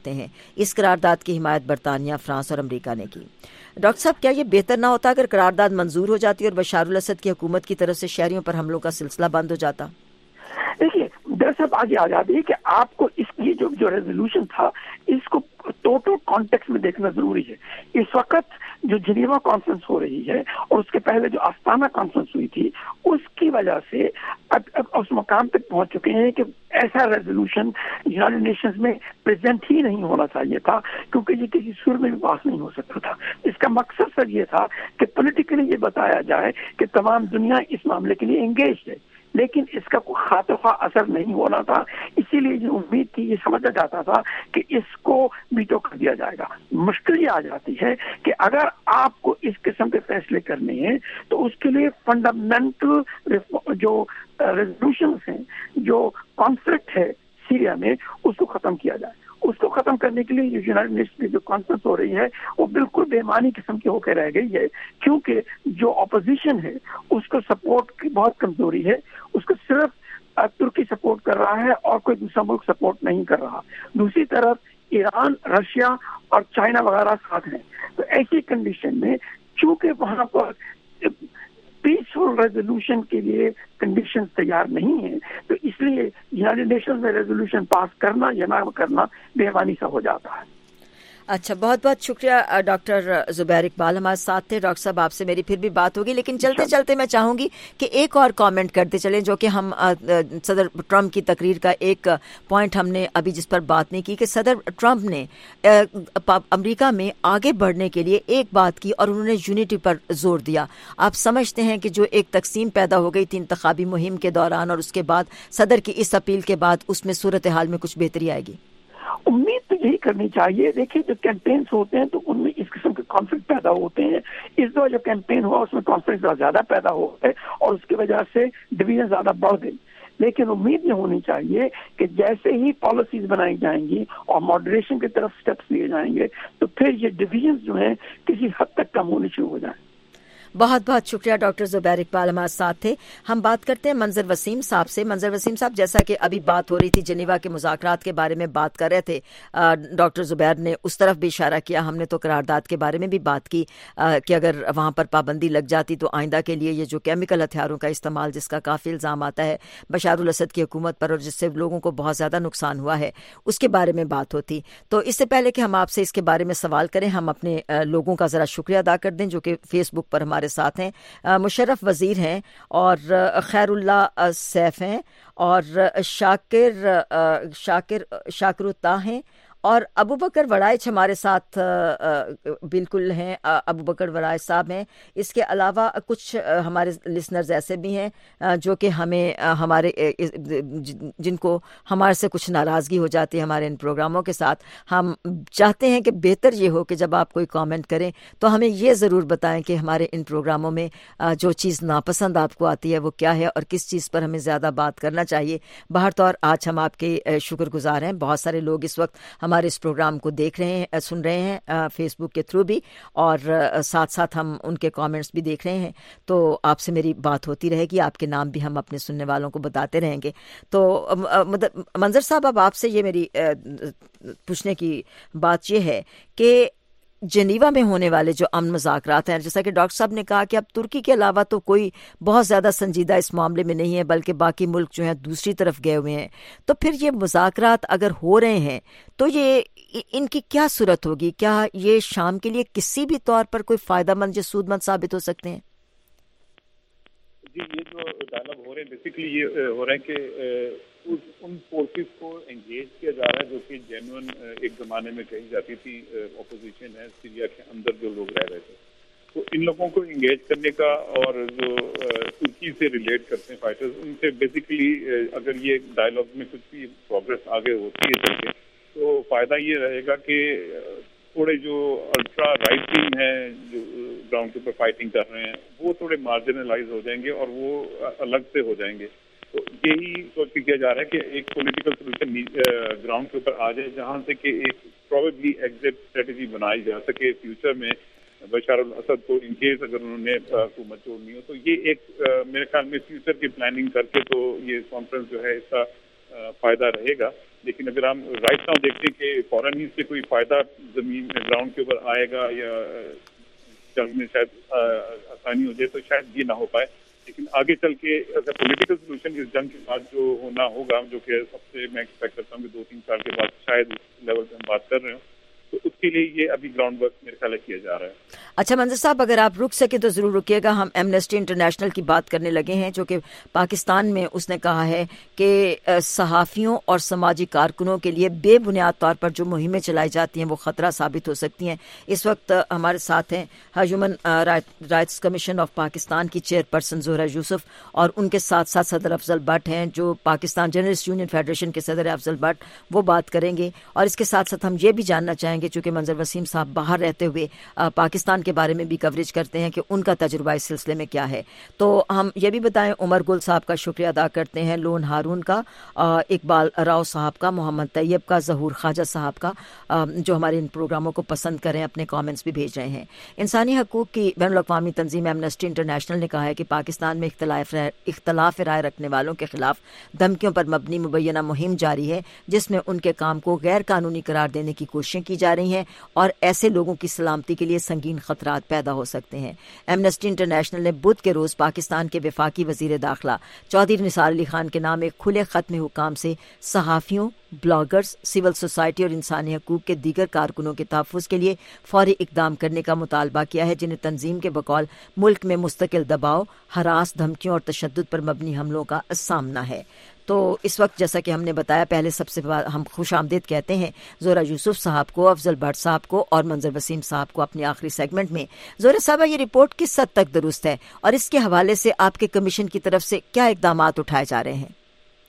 کرتے ہیں. اس قرارداد کی حمایت برطانیہ، فرانس اور امریکہ نے کی. ڈاکٹر صاحب، کیا یہ بہتر نہ ہوتا اگر قرارداد منظور ہو جاتی اور بشار الاسد کی حکومت کی طرف سے شہریوں پر حملوں کا سلسلہ بند ہو جاتا؟ دیکھیے دراصل آگے آ جاتی ہے کہ آپ کو اس کی جو جو ریزولوشن تھا اس کو ٹوٹل کانٹیکس میں دیکھنا ضروری ہے. اس وقت جو جنیوا کانفرنس ہو رہی ہے اور اس کے پہلے جو آستانہ کانفرنس ہوئی تھی اس کی وجہ سے اب اب اس مقام تک پہنچ چکے ہیں کہ ایسا ریزولوشن یونائیٹڈ نیشنز میں پریزنٹ ہی نہیں ہونا چاہیے تھا، کیونکہ یہ کسی صورت میں بھی پاس نہیں ہو سکتا تھا. اس کا مقصد سر یہ تھا کہ پولیٹیکلی یہ بتایا جائے کہ تمام دنیا اس معاملے کے لیے انگیجڈ ہے، لیکن اس کا کوئی خاطرخواہ اثر نہیں ہونا تھا. اسی لیے یہ امید تھی، یہ سمجھا جاتا تھا کہ اس کو ویٹو کر دیا جائے گا. مشکل یہ آ جاتی ہے کہ اگر آپ کو اس قسم کے فیصلے کرنے ہیں تو اس کے لیے فنڈامنٹل جو ریزولوشنز ہیں، جو کانفلکٹ ہے سیریا میں، اس کو ختم کیا جائے. اس کو ختم کرنے کے لیے یونائیٹڈ نیشنز کی جو کانفرنس ہو رہی ہے وہ بالکل بے معنی قسم کی ہو کے رہ گئی ہے، کیونکہ جو اپوزیشن ہے اس کو سپورٹ کی بہت کمزوری ہے. اس کو صرف ترکی سپورٹ کر رہا ہے اور کوئی دوسرا ملک سپورٹ نہیں کر رہا. دوسری طرف ایران، رشیا اور چائنا وغیرہ ساتھ ہیں. تو ایسی کنڈیشن میں چونکہ وہاں پر پیسفل ریزولوشن کے لیے کنڈیشن تیار نہیں ہیں، تو اس لیے یونائیٹڈ نیشنز میں ریزولوشن پاس کرنا یا نہ کرنا بے معنی سا ہو جاتا ہے. اچھا، بہت بہت شکریہ ڈاکٹر زبیر اقبال ہمارے ساتھ تھے. ڈاکٹر صاحب آپ سے میری پھر بھی بات ہوگی، لیکن چلتے چلتے میں چاہوں گی کہ ایک اور کامنٹ کرتے چلیں، جو کہ ہم صدر ٹرمپ کی تقریر کا ایک پوائنٹ ہم نے ابھی جس پر بات نہیں کی، کہ صدر ٹرمپ نے امریکہ میں آگے بڑھنے کے لیے ایک بات کی اور انہوں نے یونٹی پر زور دیا. آپ سمجھتے ہیں کہ جو ایک تقسیم پیدا ہو گئی تھی انتخابی مہم کے دوران اور اس کے بعد صدر کی اس اپیل کے بعد اس میں صورتحال میں کچھ بہتری آئے گی؟ امید تو یہی کرنی چاہیے. دیکھیں جو کیمپینس ہوتے ہیں تو ان میں اس قسم کے کانفلکٹ پیدا ہوتے ہیں. اس دفعہ جو کیمپین ہوا اس میں کانفلکٹ زیادہ پیدا ہو گئے اور اس کی وجہ سے ڈویژن زیادہ بڑھ گئی. لیکن امید یہ ہونی چاہیے کہ جیسے ہی پالیسیز بنائی جائیں گی اور ماڈریشن کی طرف سٹیپس لیے جائیں گے تو پھر یہ ڈویژنز جو ہیں کسی حد تک کم ہونے شروع ہو جائیں. بہت بہت شکریہ ڈاکٹر زبیر اقبال ہمارے ساتھ تھے. ہم بات کرتے ہیں منظر وسیم صاحب سے. منظر وسیم صاحب، جیسا کہ ابھی بات ہو رہی تھی جنیوا کے مذاکرات کے بارے میں بات کر رہے تھے، ڈاکٹر زبیر نے اس طرف بھی اشارہ کیا، ہم نے تو قرارداد کے بارے میں بھی بات کی کہ اگر وہاں پر پابندی لگ جاتی تو آئندہ کے لیے یہ جو کیمیکل ہتھیاروں کا استعمال جس کا کافی الزام آتا ہے بشار الاسد کی حکومت پر اور جس سے لوگوں کو بہت زیادہ نقصان ہوا ہے، اس کے بارے میں بات ہوتی. تو اس سے پہلے کہ ہم آپ سے اس کے بارے میں سوال کریں، ہم اپنے لوگوں کا ذرا شکریہ ادا کر دیں جو کہ فیس بک پر ہمارے ساتھ ہیں. مشرف وزیر ہیں اور خیر اللہ سیف ہیں اور شاکر شاکر شاکر الطاہ ہیں اور ابو بکر وڑائچ ہمارے ساتھ بالکل ہیں. ابو بکر وڑائچ صاحب ہیں. اس کے علاوہ کچھ ہمارے لسنرز ایسے بھی ہیں جو کہ ہمیں ہمارے جن کو ہمارے سے کچھ ناراضگی ہو جاتی ہے ہمارے ان پروگراموں کے ساتھ. ہم چاہتے ہیں کہ بہتر یہ ہو کہ جب آپ کوئی کامنٹ کریں تو ہمیں یہ ضرور بتائیں کہ ہمارے ان پروگراموں میں جو چیز ناپسند آپ کو آتی ہے وہ کیا ہے اور کس چیز پر ہمیں زیادہ بات کرنا چاہیے. بہر طور آج ہم آپ کے شکر گزار ہیں. بہت سارے لوگ اس وقت ہمارے اس پروگرام کو دیکھ رہے ہیں، سن رہے ہیں فیس بک کے تھرو بھی، اور ساتھ ساتھ ہم ان کے کامنٹس بھی دیکھ رہے ہیں. تو آپ سے میری بات ہوتی رہے گی، آپ کے نام بھی ہم اپنے سننے والوں کو بتاتے رہیں گے. تو منظر صاحب، اب آپ سے یہ میری پوچھنے کی بات یہ ہے کہ جنیوا میں ہونے والے جو امن مذاکرات ہیں، جیسا کہ ڈاکٹر صاحب نے کہا کہ اب ترکی کے علاوہ تو کوئی بہت زیادہ سنجیدہ اس معاملے میں نہیں ہے، بلکہ باقی ملک جو ہیں دوسری طرف گئے ہوئے ہیں. تو پھر یہ مذاکرات اگر ہو رہے ہیں تو یہ ان کی کیا صورت ہوگی؟ کیا یہ شام کے لیے کسی بھی طور پر کوئی فائدہ مند یا سود مند ثابت ہو سکتے ہیں؟ جی، یہ جو ڈائلاگ ہو رہے ہیں بیسیکلی یہ ہو رہا ہے کہ ان فورسز کو انگیج کیا جا رہا ہے جو کہ جینوئن ایک زمانے میں کہی جاتی تھی اپوزیشن ہے سیریا کے اندر جو لوگ رہ رہے تھے. تو ان لوگوں کو انگیج کرنے کا اور جو ترکی سے ریلیٹ کرتے ہیں فائٹرز، ان سے بیسیکلی اگر یہ ڈائلاگ میں کچھ بھی پروگرس آگے ہوتی ہے چل کے تو فائدہ یہ رہے گا کہ تھوڑے جو الٹرا رائٹ ونگ ہیں جو گراؤنڈ کے اوپر فائٹنگ کر رہے ہیں وہ تھوڑے مارجنلائز ہو جائیں گے اور وہ الگ سے ہو جائیں گے. تو یہی سوچ کے کیا جا رہا ہے کہ ایک پولیٹیکل سولوشن گراؤنڈ کے اوپر آ جائے جہاں سے کہ ایک پروبیبلی ایگزٹ اسٹریٹجی بنائی جا سکے فیوچر میں بشار الاسد کو ان کیس اگر انہوں نے حکومت چھوڑنی ہو. تو یہ ایک میرے خیال میں فیوچر کی پلاننگ کر کے تو یہ کانفرنس جو ہے اس کا فائدہ رہے گا. لیکن اگر ہم رائٹ ناؤ دیکھتے ہیں کہ فوراً ہی اس سے کوئی فائدہ زمین گراؤنڈ کے اوپر آئے گا یا جنگ میں شاید آسانی ہو جائے تو شاید یہ نہ ہو پائے. لیکن آگے چل کے پولیٹیکل سولوشن اس جنگ کے بعد جو ہونا ہوگا, جو کہ سب سے میں ایکسپیکٹ کرتا ہوں کہ دو تین سال کے بعد شاید اس لیول پہ ہم بات کر رہے ہوں, تو اس کے لیے یہ ابھی گراؤنڈ ورک میرے خیال کیا جا رہا ہے. اچھا منظر صاحب, اگر آپ رک سکیں تو ضرور رکیے گا. ہم ایمنسٹی انٹرنیشنل کی بات کرنے لگے ہیں, جو کہ پاکستان میں اس نے کہا ہے کہ صحافیوں اور سماجی کارکنوں کے لیے بے بنیاد طور پر جو مہمیں چلائی جاتی ہیں وہ خطرہ ثابت ہو سکتی ہیں. اس وقت ہمارے ساتھ ہیں human rights commission of Pakistan کی چیئر پرسن زہرہ یوسف, اور ان کے ساتھ ساتھ صدر افضل بٹ ہیں جو پاکستان جرنلسٹ یونین فیڈریشن کے صدر افضل بٹ, وہ بات کریں گے. اور اس کے ساتھ ساتھ ہم یہ بھی جاننا چاہیں گے, چونکہ منظر وسیم صاحب باہر رہتے ہوئے پاکستان کے بارے میں بھی کوریج کرتے ہیں, کہ ان کا تجربہ اس سلسلے میں کیا ہے. تو ہم یہ بھی بتائیں, عمر گل صاحب کا شکریہ ادا کرتے ہیں, لون ہارون کا, اقبال راؤ صاحب کا, محمد طیب کا, ظہور خواجہ صاحب کا, جو ہمارے ان پروگراموں کو پسند کریں, اپنے کامنٹس بھی بھیج رہے ہیں. انسانی حقوق کی بین الاقوامی تنظیم ایمنسٹی انٹرنیشنل نے کہا ہے کہ پاکستان میں اختلاف اختلاف رائے رکھنے والوں کے خلاف دھمکیوں پر مبنی مبینہ مہم جاری ہے, جس میں ان کے کام کو غیر قانونی قرار دینے کی کوششیں کی جا رہی ہیں اور ایسے لوگوں کی سلامتی کے لیے سنگین خطرات پیدا ہو سکتے ہیں. ایمنسٹی انٹرنیشنل نے بدھ کے روز پاکستان کے وفاقی وزیر داخلہ چودھری نثار علی خان کے نام ایک کھلے خط میں حکام سے صحافیوں, بلاگرز, سول سوسائٹی اور انسانی حقوق کے دیگر کارکنوں کے تحفظ کے لیے فوری اقدام کرنے کا مطالبہ کیا ہے, جنہیں تنظیم کے بقول ملک میں مستقل دباؤ, ہراس, دھمکیوں اور تشدد پر مبنی حملوں کا سامنا ہے. تو اس وقت جیسا کہ ہم نے بتایا, پہلے سب سے ہم خوش آمدید کہتے ہیں زہرہ یوسف صاحب کو, افضل بٹ صاحب کو اور منظر وسیم صاحب کو اپنے آخری سیگمنٹ میں. زہرہ صاحبہ, یہ رپورٹ کس حد تک درست ہے اور اس کے حوالے سے آپ کے کمیشن کی طرف سے کیا اقدامات اٹھائے جا رہے ہیں؟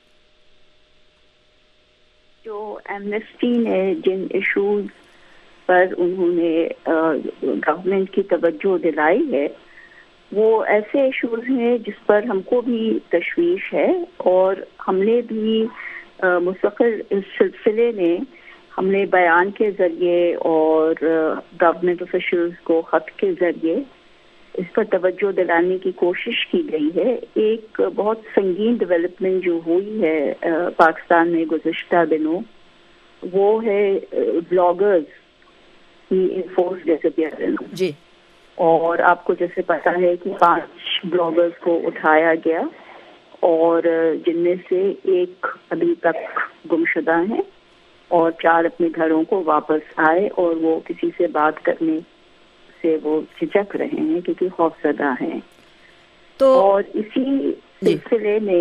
جو ایمنسٹی نے جن ایشوز پر انہوں نے گورنمنٹ کی توجہ دلائی ہے, وہ ایسے ایشوز ہیں جس پر ہم کو بھی تشویش ہے, اور ہم نے بھی مستقل اس سلسلے میں ہم نے بیان کے ذریعے اور گورنمنٹ آفیشلز کو خط کے ذریعے اس پر توجہ دلانے کی کوشش کی گئی ہے. ایک بہت سنگین ڈیولپمنٹ جو ہوئی ہے پاکستان میں گزشتہ دنوں, وہ ہے بلاگرز کی انفورس ڈسپیئرنس. جی, اور آپ کو جیسے پتا ہے کہ پانچ بلاگرز کو اٹھایا گیا, اور جن میں سے ایک ابھی تک گمشدہ ہیں اور چار اپنے گھروں کو واپس آئے, اور وہ کسی سے بات کرنے سے وہ جھجک رہے ہیں کیونکہ خوف زدہ ہیں. تو اور اسی سلسلے میں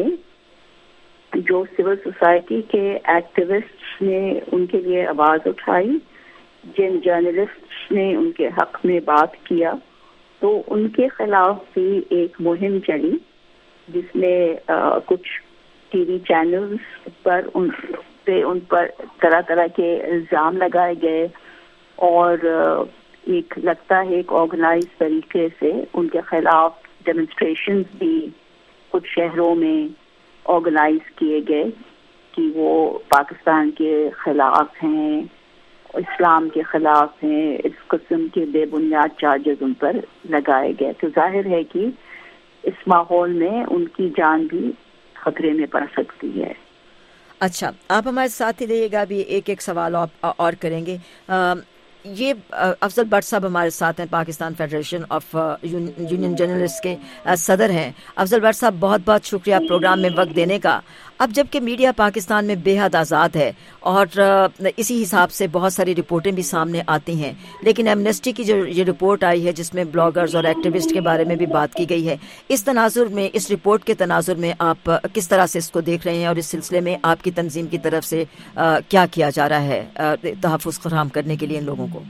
جو سول سوسائٹی کے ایکٹیوسٹس نے ان کے لیے آواز اٹھائی, جن جرنلسٹ نے ان کے حق میں بات کیا, تو ان کے خلاف بھی ایک مہم چلی, جس میں کچھ ٹی وی چینلز پر ان پہ ان پر طرح طرح کے الزام لگائے گئے, اور ایک لگتا ہے ایک آرگنائز طریقے سے ان کے خلاف ڈیمونسٹریشنز بھی کچھ شہروں میں آرگنائز کیے گئے کہ وہ پاکستان کے خلاف ہیں, اسلام کے خلاف ہیں. اس قسم کے بے بنیاد چارجز ان پر لگائے گئے. تو ظاہر ہے کہ اس ماحول میں ان کی جان بھی خطرے میں پڑ سکتی ہے. اچھا, آپ ہمارے ساتھ ہی رہیے گا, ابھی ایک ایک سوال اور کریں گے. یہ افضل بٹ صاحب ہمارے ساتھ ہیں, Pakistan federation of union journalist کے صدر ہیں. افضل بٹ صاحب, بہت بہت شکریہ پروگرام میں وقت دینے کا. اب جب کہ میڈیا پاکستان میں بے حد آزاد ہے اور اسی حساب سے بہت ساری رپورٹیں بھی سامنے آتی ہیں, لیکن ایمنسٹی کی جو یہ رپورٹ آئی ہے جس میں بلاگرز اور ایکٹیوسٹ کے بارے میں بھی بات کی گئی ہے, اس تناظر میں, اس رپورٹ کے تناظر میں آپ کس طرح سے اس کو دیکھ رہے ہیں, اور اس سلسلے میں آپ کی تنظیم کی طرف سے کیا کیا جا رہا ہے تحفظ فراہم کرنے کے لیے ان لوگوں کو؟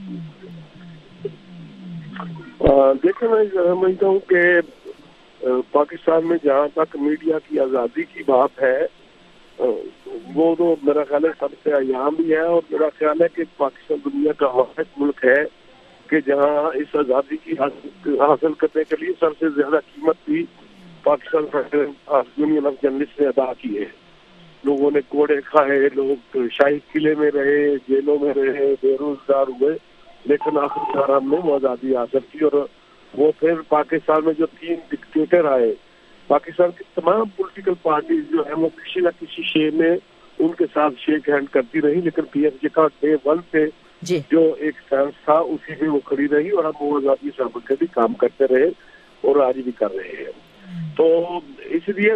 دیکھیں, میں سمجھتا ہوں کہ پاکستان میں جہاں تک میڈیا کی آزادی کی بات ہے, وہ تو میرا خیال ہے سب سے عام بھی ہے, اور میرا خیال ہے کہ پاکستان دنیا کا واحد ملک ہے کہ جہاں اس آزادی کی حاصل کرنے کے لیے سب سے زیادہ قیمت بھی Pakistan federation union of journalist نے ادا کی ہے. لوگوں نے کوڑے کھائے, لوگ شاہی قلعے میں رہے, جیلوں میں رہے, بے روزگار ہوئے, لیکن آخرکار ہم نے وہ آزادی حاصل کی. اور وہ پھر پاکستان میں جو تین ڈکٹیٹر آئے, پاکستان کی تمام پولیٹیکل پارٹیز جو ہیں وہ کسی نہ کسی شے میں ان کے ساتھ شیک ہینڈ کرتی رہی، لیکن پی ایف جے کا ڈے ون سے جی جو ایک سینس تھا اسی میں وہ کھڑی رہی اور ہم وہ آزادی سے کے بھی کام کرتے رہے اور آج بھی کر رہے ہیں. تو اس لیے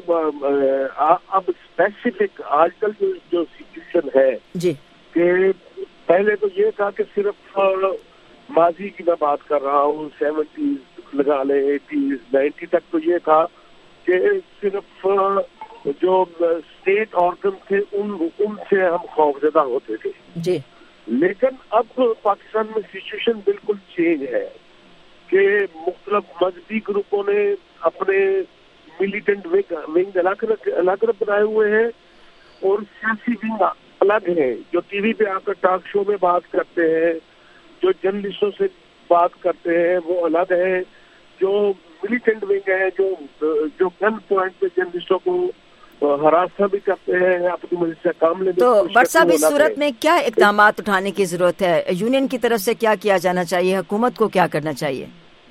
اب اسپیسیفک آج کل جو جو سچویشن ہے جی کہ پہلے تو یہ تھا کہ صرف ماضی کی میں بات کر رہا ہوں، سیونٹیز لگا لیں، ایٹیز نائنٹی تک تو یہ تھا کہ صرف جو اسٹیٹ آرگن تھے ان ان سے ہم خوفزدہ ہوتے تھے جی. لیکن اب پاکستان میں سچویشن بالکل چینج ہے کہ مختلف مذہبی گروپوں نے اپنے ملیٹنٹ ونگ الگ الگ بنائے ہوئے ہیں اور سیاسی ونگ الگ ہے، جو ٹی وی پہ آ کر ٹاک شو میں بات کرتے ہیں، جو جرنلسٹوں سے بات کرتے ہیں وہ الگ ہے، جو ملیٹنٹ ونگ ہے جو جو گن پوائنٹ پہ جرنلسٹوں کو ہراساں بھی کرتے ہیں، اپنی مجلس سے کام لینے. تو بٹ صاحب اس صورت میں کیا اقدامات اٹھانے کی ضرورت ہے؟ یونین کی طرف سے کیا کیا جانا چاہیے؟ حکومت کو کیا کرنا چاہیے؟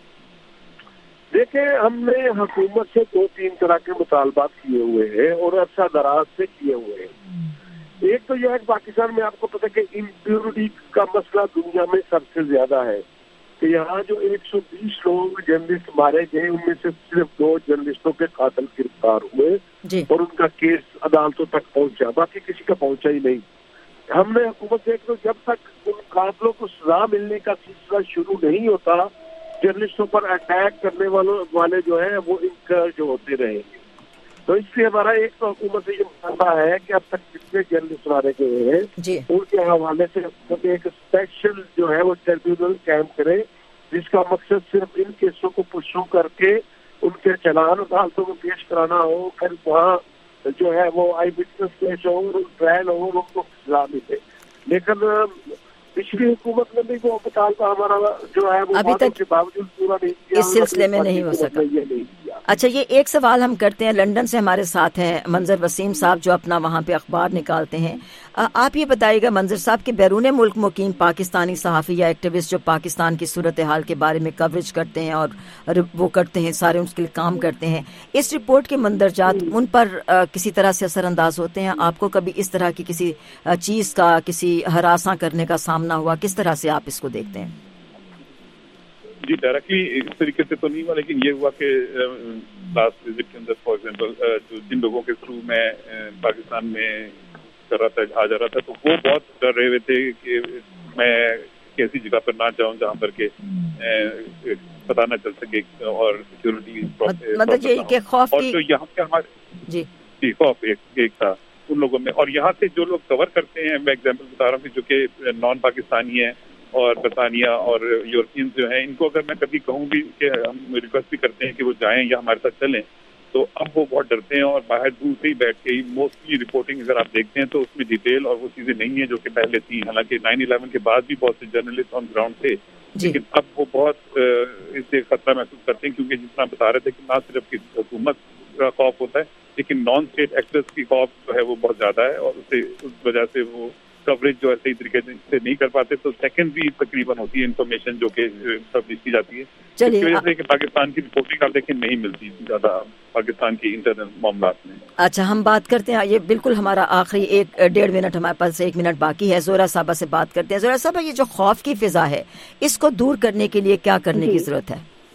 دیکھیں، ہم نے حکومت سے دو تین طرح کے مطالبات کیے ہوئے ہیں اور عرصہ دراز سے کیے ہوئے ہیں. ایک تو یہ ہے کہ پاکستان میں آپ کو پتہ کہ امپیورٹی کا مسئلہ دنیا میں سب سے زیادہ ہے کہ یہاں جو ایک سو بیس لوگ جرنلسٹ مارے گئے ان میں سے صرف دو جرنلسٹوں کے قاتل گرفتار ہوئے جی. اور ان کا کیس عدالتوں تک پہنچا، باقی کسی کا پہنچا ہی نہیں. ہم نے حکومت سے تو جب تک ان قاتلوں کو سزا ملنے کا سلسلہ شروع نہیں ہوتا، جرنلسٹوں پر اٹیک کرنے والوں والے جو ہیں وہ انکریج ہوتے رہیں گے. تو اس لیے ہمارا ایک تو حکومت سے یہ مطالبہ ہے کہ اب تک جتنے جرنلسٹ مارے گئے ہیں جی. ان کے حوالے سے ایک اسپیشل جو ہے وہ ٹریبیونل قائم کرے جس کا مقصد صرف ان کیسوں کو پرسو کر کے ان کے چلان عدالتوں کو پیش کرانا ہو، پھر وہاں جو ہے وہ آئی وٹنس پیش ہو، ٹرائل ہو، ان کو سزا ملے. لیکن پچھلی حکومت نے بھی وہ مطالبہ ہمارا جو ہے وہ ابھی تک کے باوجود پورا نہیں کیا، اس سلسلے میں نہیں ہو سکا. اچھا، یہ ایک سوال ہم کرتے ہیں، لندن سے ہمارے ساتھ ہیں منظر وسیم صاحب جو اپنا وہاں پہ اخبار نکالتے ہیں. آپ یہ بتائیے گا منظر صاحب کہ بیرون ملک مقیم پاکستانی صحافی یا ایکٹیوسٹ جو پاکستان کی صورتحال کے بارے میں کوریج کرتے ہیں اور وہ کرتے ہیں سارے اس کے لیے کام کرتے ہیں، اس رپورٹ کے مندرجات ان پر کسی طرح سے اثر انداز ہوتے ہیں؟ آپ کو کبھی اس طرح کی کسی چیز کا، کسی ہراساں کرنے کا سامنا ہوا؟ کس طرح سے آپ اس کو دیکھتے ہیں؟ جی ڈائریکٹلی اس طریقے سے تو نہیں ہوا، لیکن یہ ہوا کہ لاسٹ وزٹ کے اندر فار ایگزامپل جن لوگوں کے تھرو میں پاکستان میں کر رہا تھا آ جا رہا تھا تو وہ بہت ڈر رہے ہوئے تھے کہ میں کیسی جگہ پر نہ جاؤں جہاں پر کہ پتہ نہ چل سکے اور سیکورٹی مطلب یہ کہ خوف اور جو یہاں پہ ہمارے جی جی خوف ایک ایک تھا ان لوگوں میں. اور یہاں سے جو لوگ کور کرتے ہیں، میں ایگزامپل بتا رہا ہوں جو کہ نان پاکستانی ہیں اور برطانیہ اور یورپینز جو ہیں، ان کو اگر میں کبھی کہوں بھی کہ ہم ریکویسٹ بھی کرتے ہیں کہ وہ جائیں یا ہمارے ساتھ چلیں تو اب وہ بہت ڈرتے ہیں اور باہر دور سے ہی بیٹھ کے ہی موسٹلی رپورٹنگ اگر آپ دیکھتے ہیں تو اس میں ڈیٹیل اور وہ چیزیں نہیں ہیں جو کہ پہلے تھیں. حالانکہ نائن الیون کے بعد بھی بہت سے جرنلسٹ آن گراؤنڈ تھے لیکن اب وہ بہت اس سے خطرہ محسوس کرتے ہیں کیونکہ جس طرح بتا رہے تھے کہ نہ صرف حکومت کا خوف ہوتا ہے لیکن نان اسٹیٹ ایکٹرز کی خوف جو ہے وہ بہت زیادہ ہے اور اسے اس وجہ سے وہ کوریج جو ہے صحیح طریقے سے نہیں کر پاتے. تو سیکنڈری تقریباً ہوتی ہے انفارمیشن جو کہ پبلش کی جاتی ہے، اس وجہ سے کہ پاکستان کی رپورٹنگ آپ دیکھیں نہیں ملتی زیادہ پاکستان کے انٹرنل معاملات میں. اچھا، ہم بات کرتے ہیں، یہ بالکل ہمارا آخری ایک ڈیڑھ منٹ ہمارے پاس ایک منٹ باقی ہے. زہرا صاحبہ سے بات کرتے ہیں. زہرا صاحبہ، یہ جو خوف کی فضا ہے اس کو دور کرنے کے لیے کیا کرنے کی ضرورت ہے؟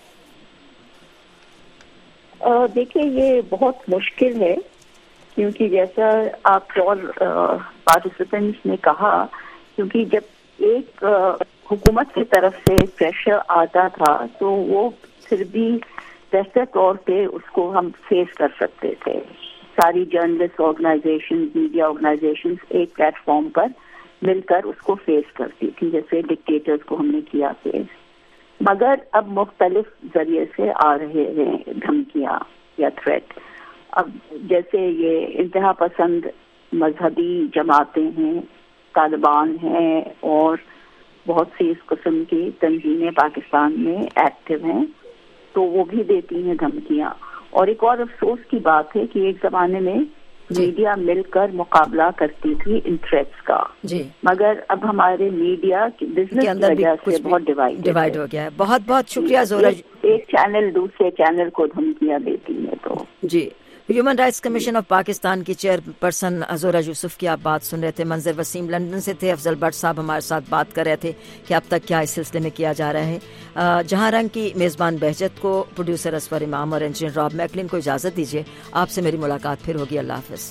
دیکھیں، یہ بہت مشکل ہے کیونکہ جیسا آپ اور پارٹیسپینٹس نے کہا، کیونکہ جب ایک حکومت کی طرف سے پریشر آتا تھا تو وہ پھر بھی بہتر طور پہ اس کو ہم فیس کر سکتے تھے. ساری جرنلسٹ آرگنائزیشن، میڈیا آرگنائزیشن ایک پلیٹ فارم پر مل کر اس کو فیس کرتی تھی، جیسے ڈکٹیٹرز کو ہم نے کیا فیس. مگر اب مختلف ذریعے سے آ رہے ہیں دھمکیاں یا تھریٹ. اب جیسے یہ انتہا پسند مذہبی جماعتیں ہیں، طالبان ہیں اور بہت سی اس قسم کی تنظیمیں پاکستان میں ایکٹیو ہیں، تو وہ بھی دیتی ہیں دھمکیاں. اور ایک اور افسوس کی بات ہے کہ ایک زمانے میں میڈیا مل کر مقابلہ کرتی تھی ان تھریٹس کا، جی مگر اب ہمارے میڈیا بزنس کی وجہ سے بہت ڈیوائڈ ہو گیا ہے. بہت بہت شکریہ زہرا. ایک چینل دوسرے چینل کو دھمکیاں دیتی ہے. تو جی human rights commission of Pakistan کی چیئرپرسن زہرہ یوسف کی آپ بات سن رہے تھے. منظر وسیم لندن سے تھے. افضل بٹ صاحب ہمارے ساتھ بات کر رہے تھے کہ اب تک کیا اس سلسلے میں کیا جا رہا ہے. جہاں رنگ کی میزبان بہجت کو، پروڈیوسر اسفر امام اور انجینئر راب میکلن کو اجازت دیجیے. آپ سے میری ملاقات پھر ہوگی. اللہ حافظ.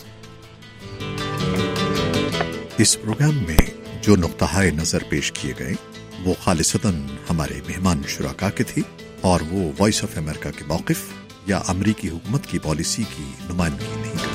اس پروگرام میں جو نقطہ نظر پیش کیے گئے وہ خالصتاً ہمارے مہمان شرکا کے تھے اور وہ وائس آف امریکہ کے موقف یا امریکی حکومت کی پالیسی کی نمائندگی نہیں کرتے.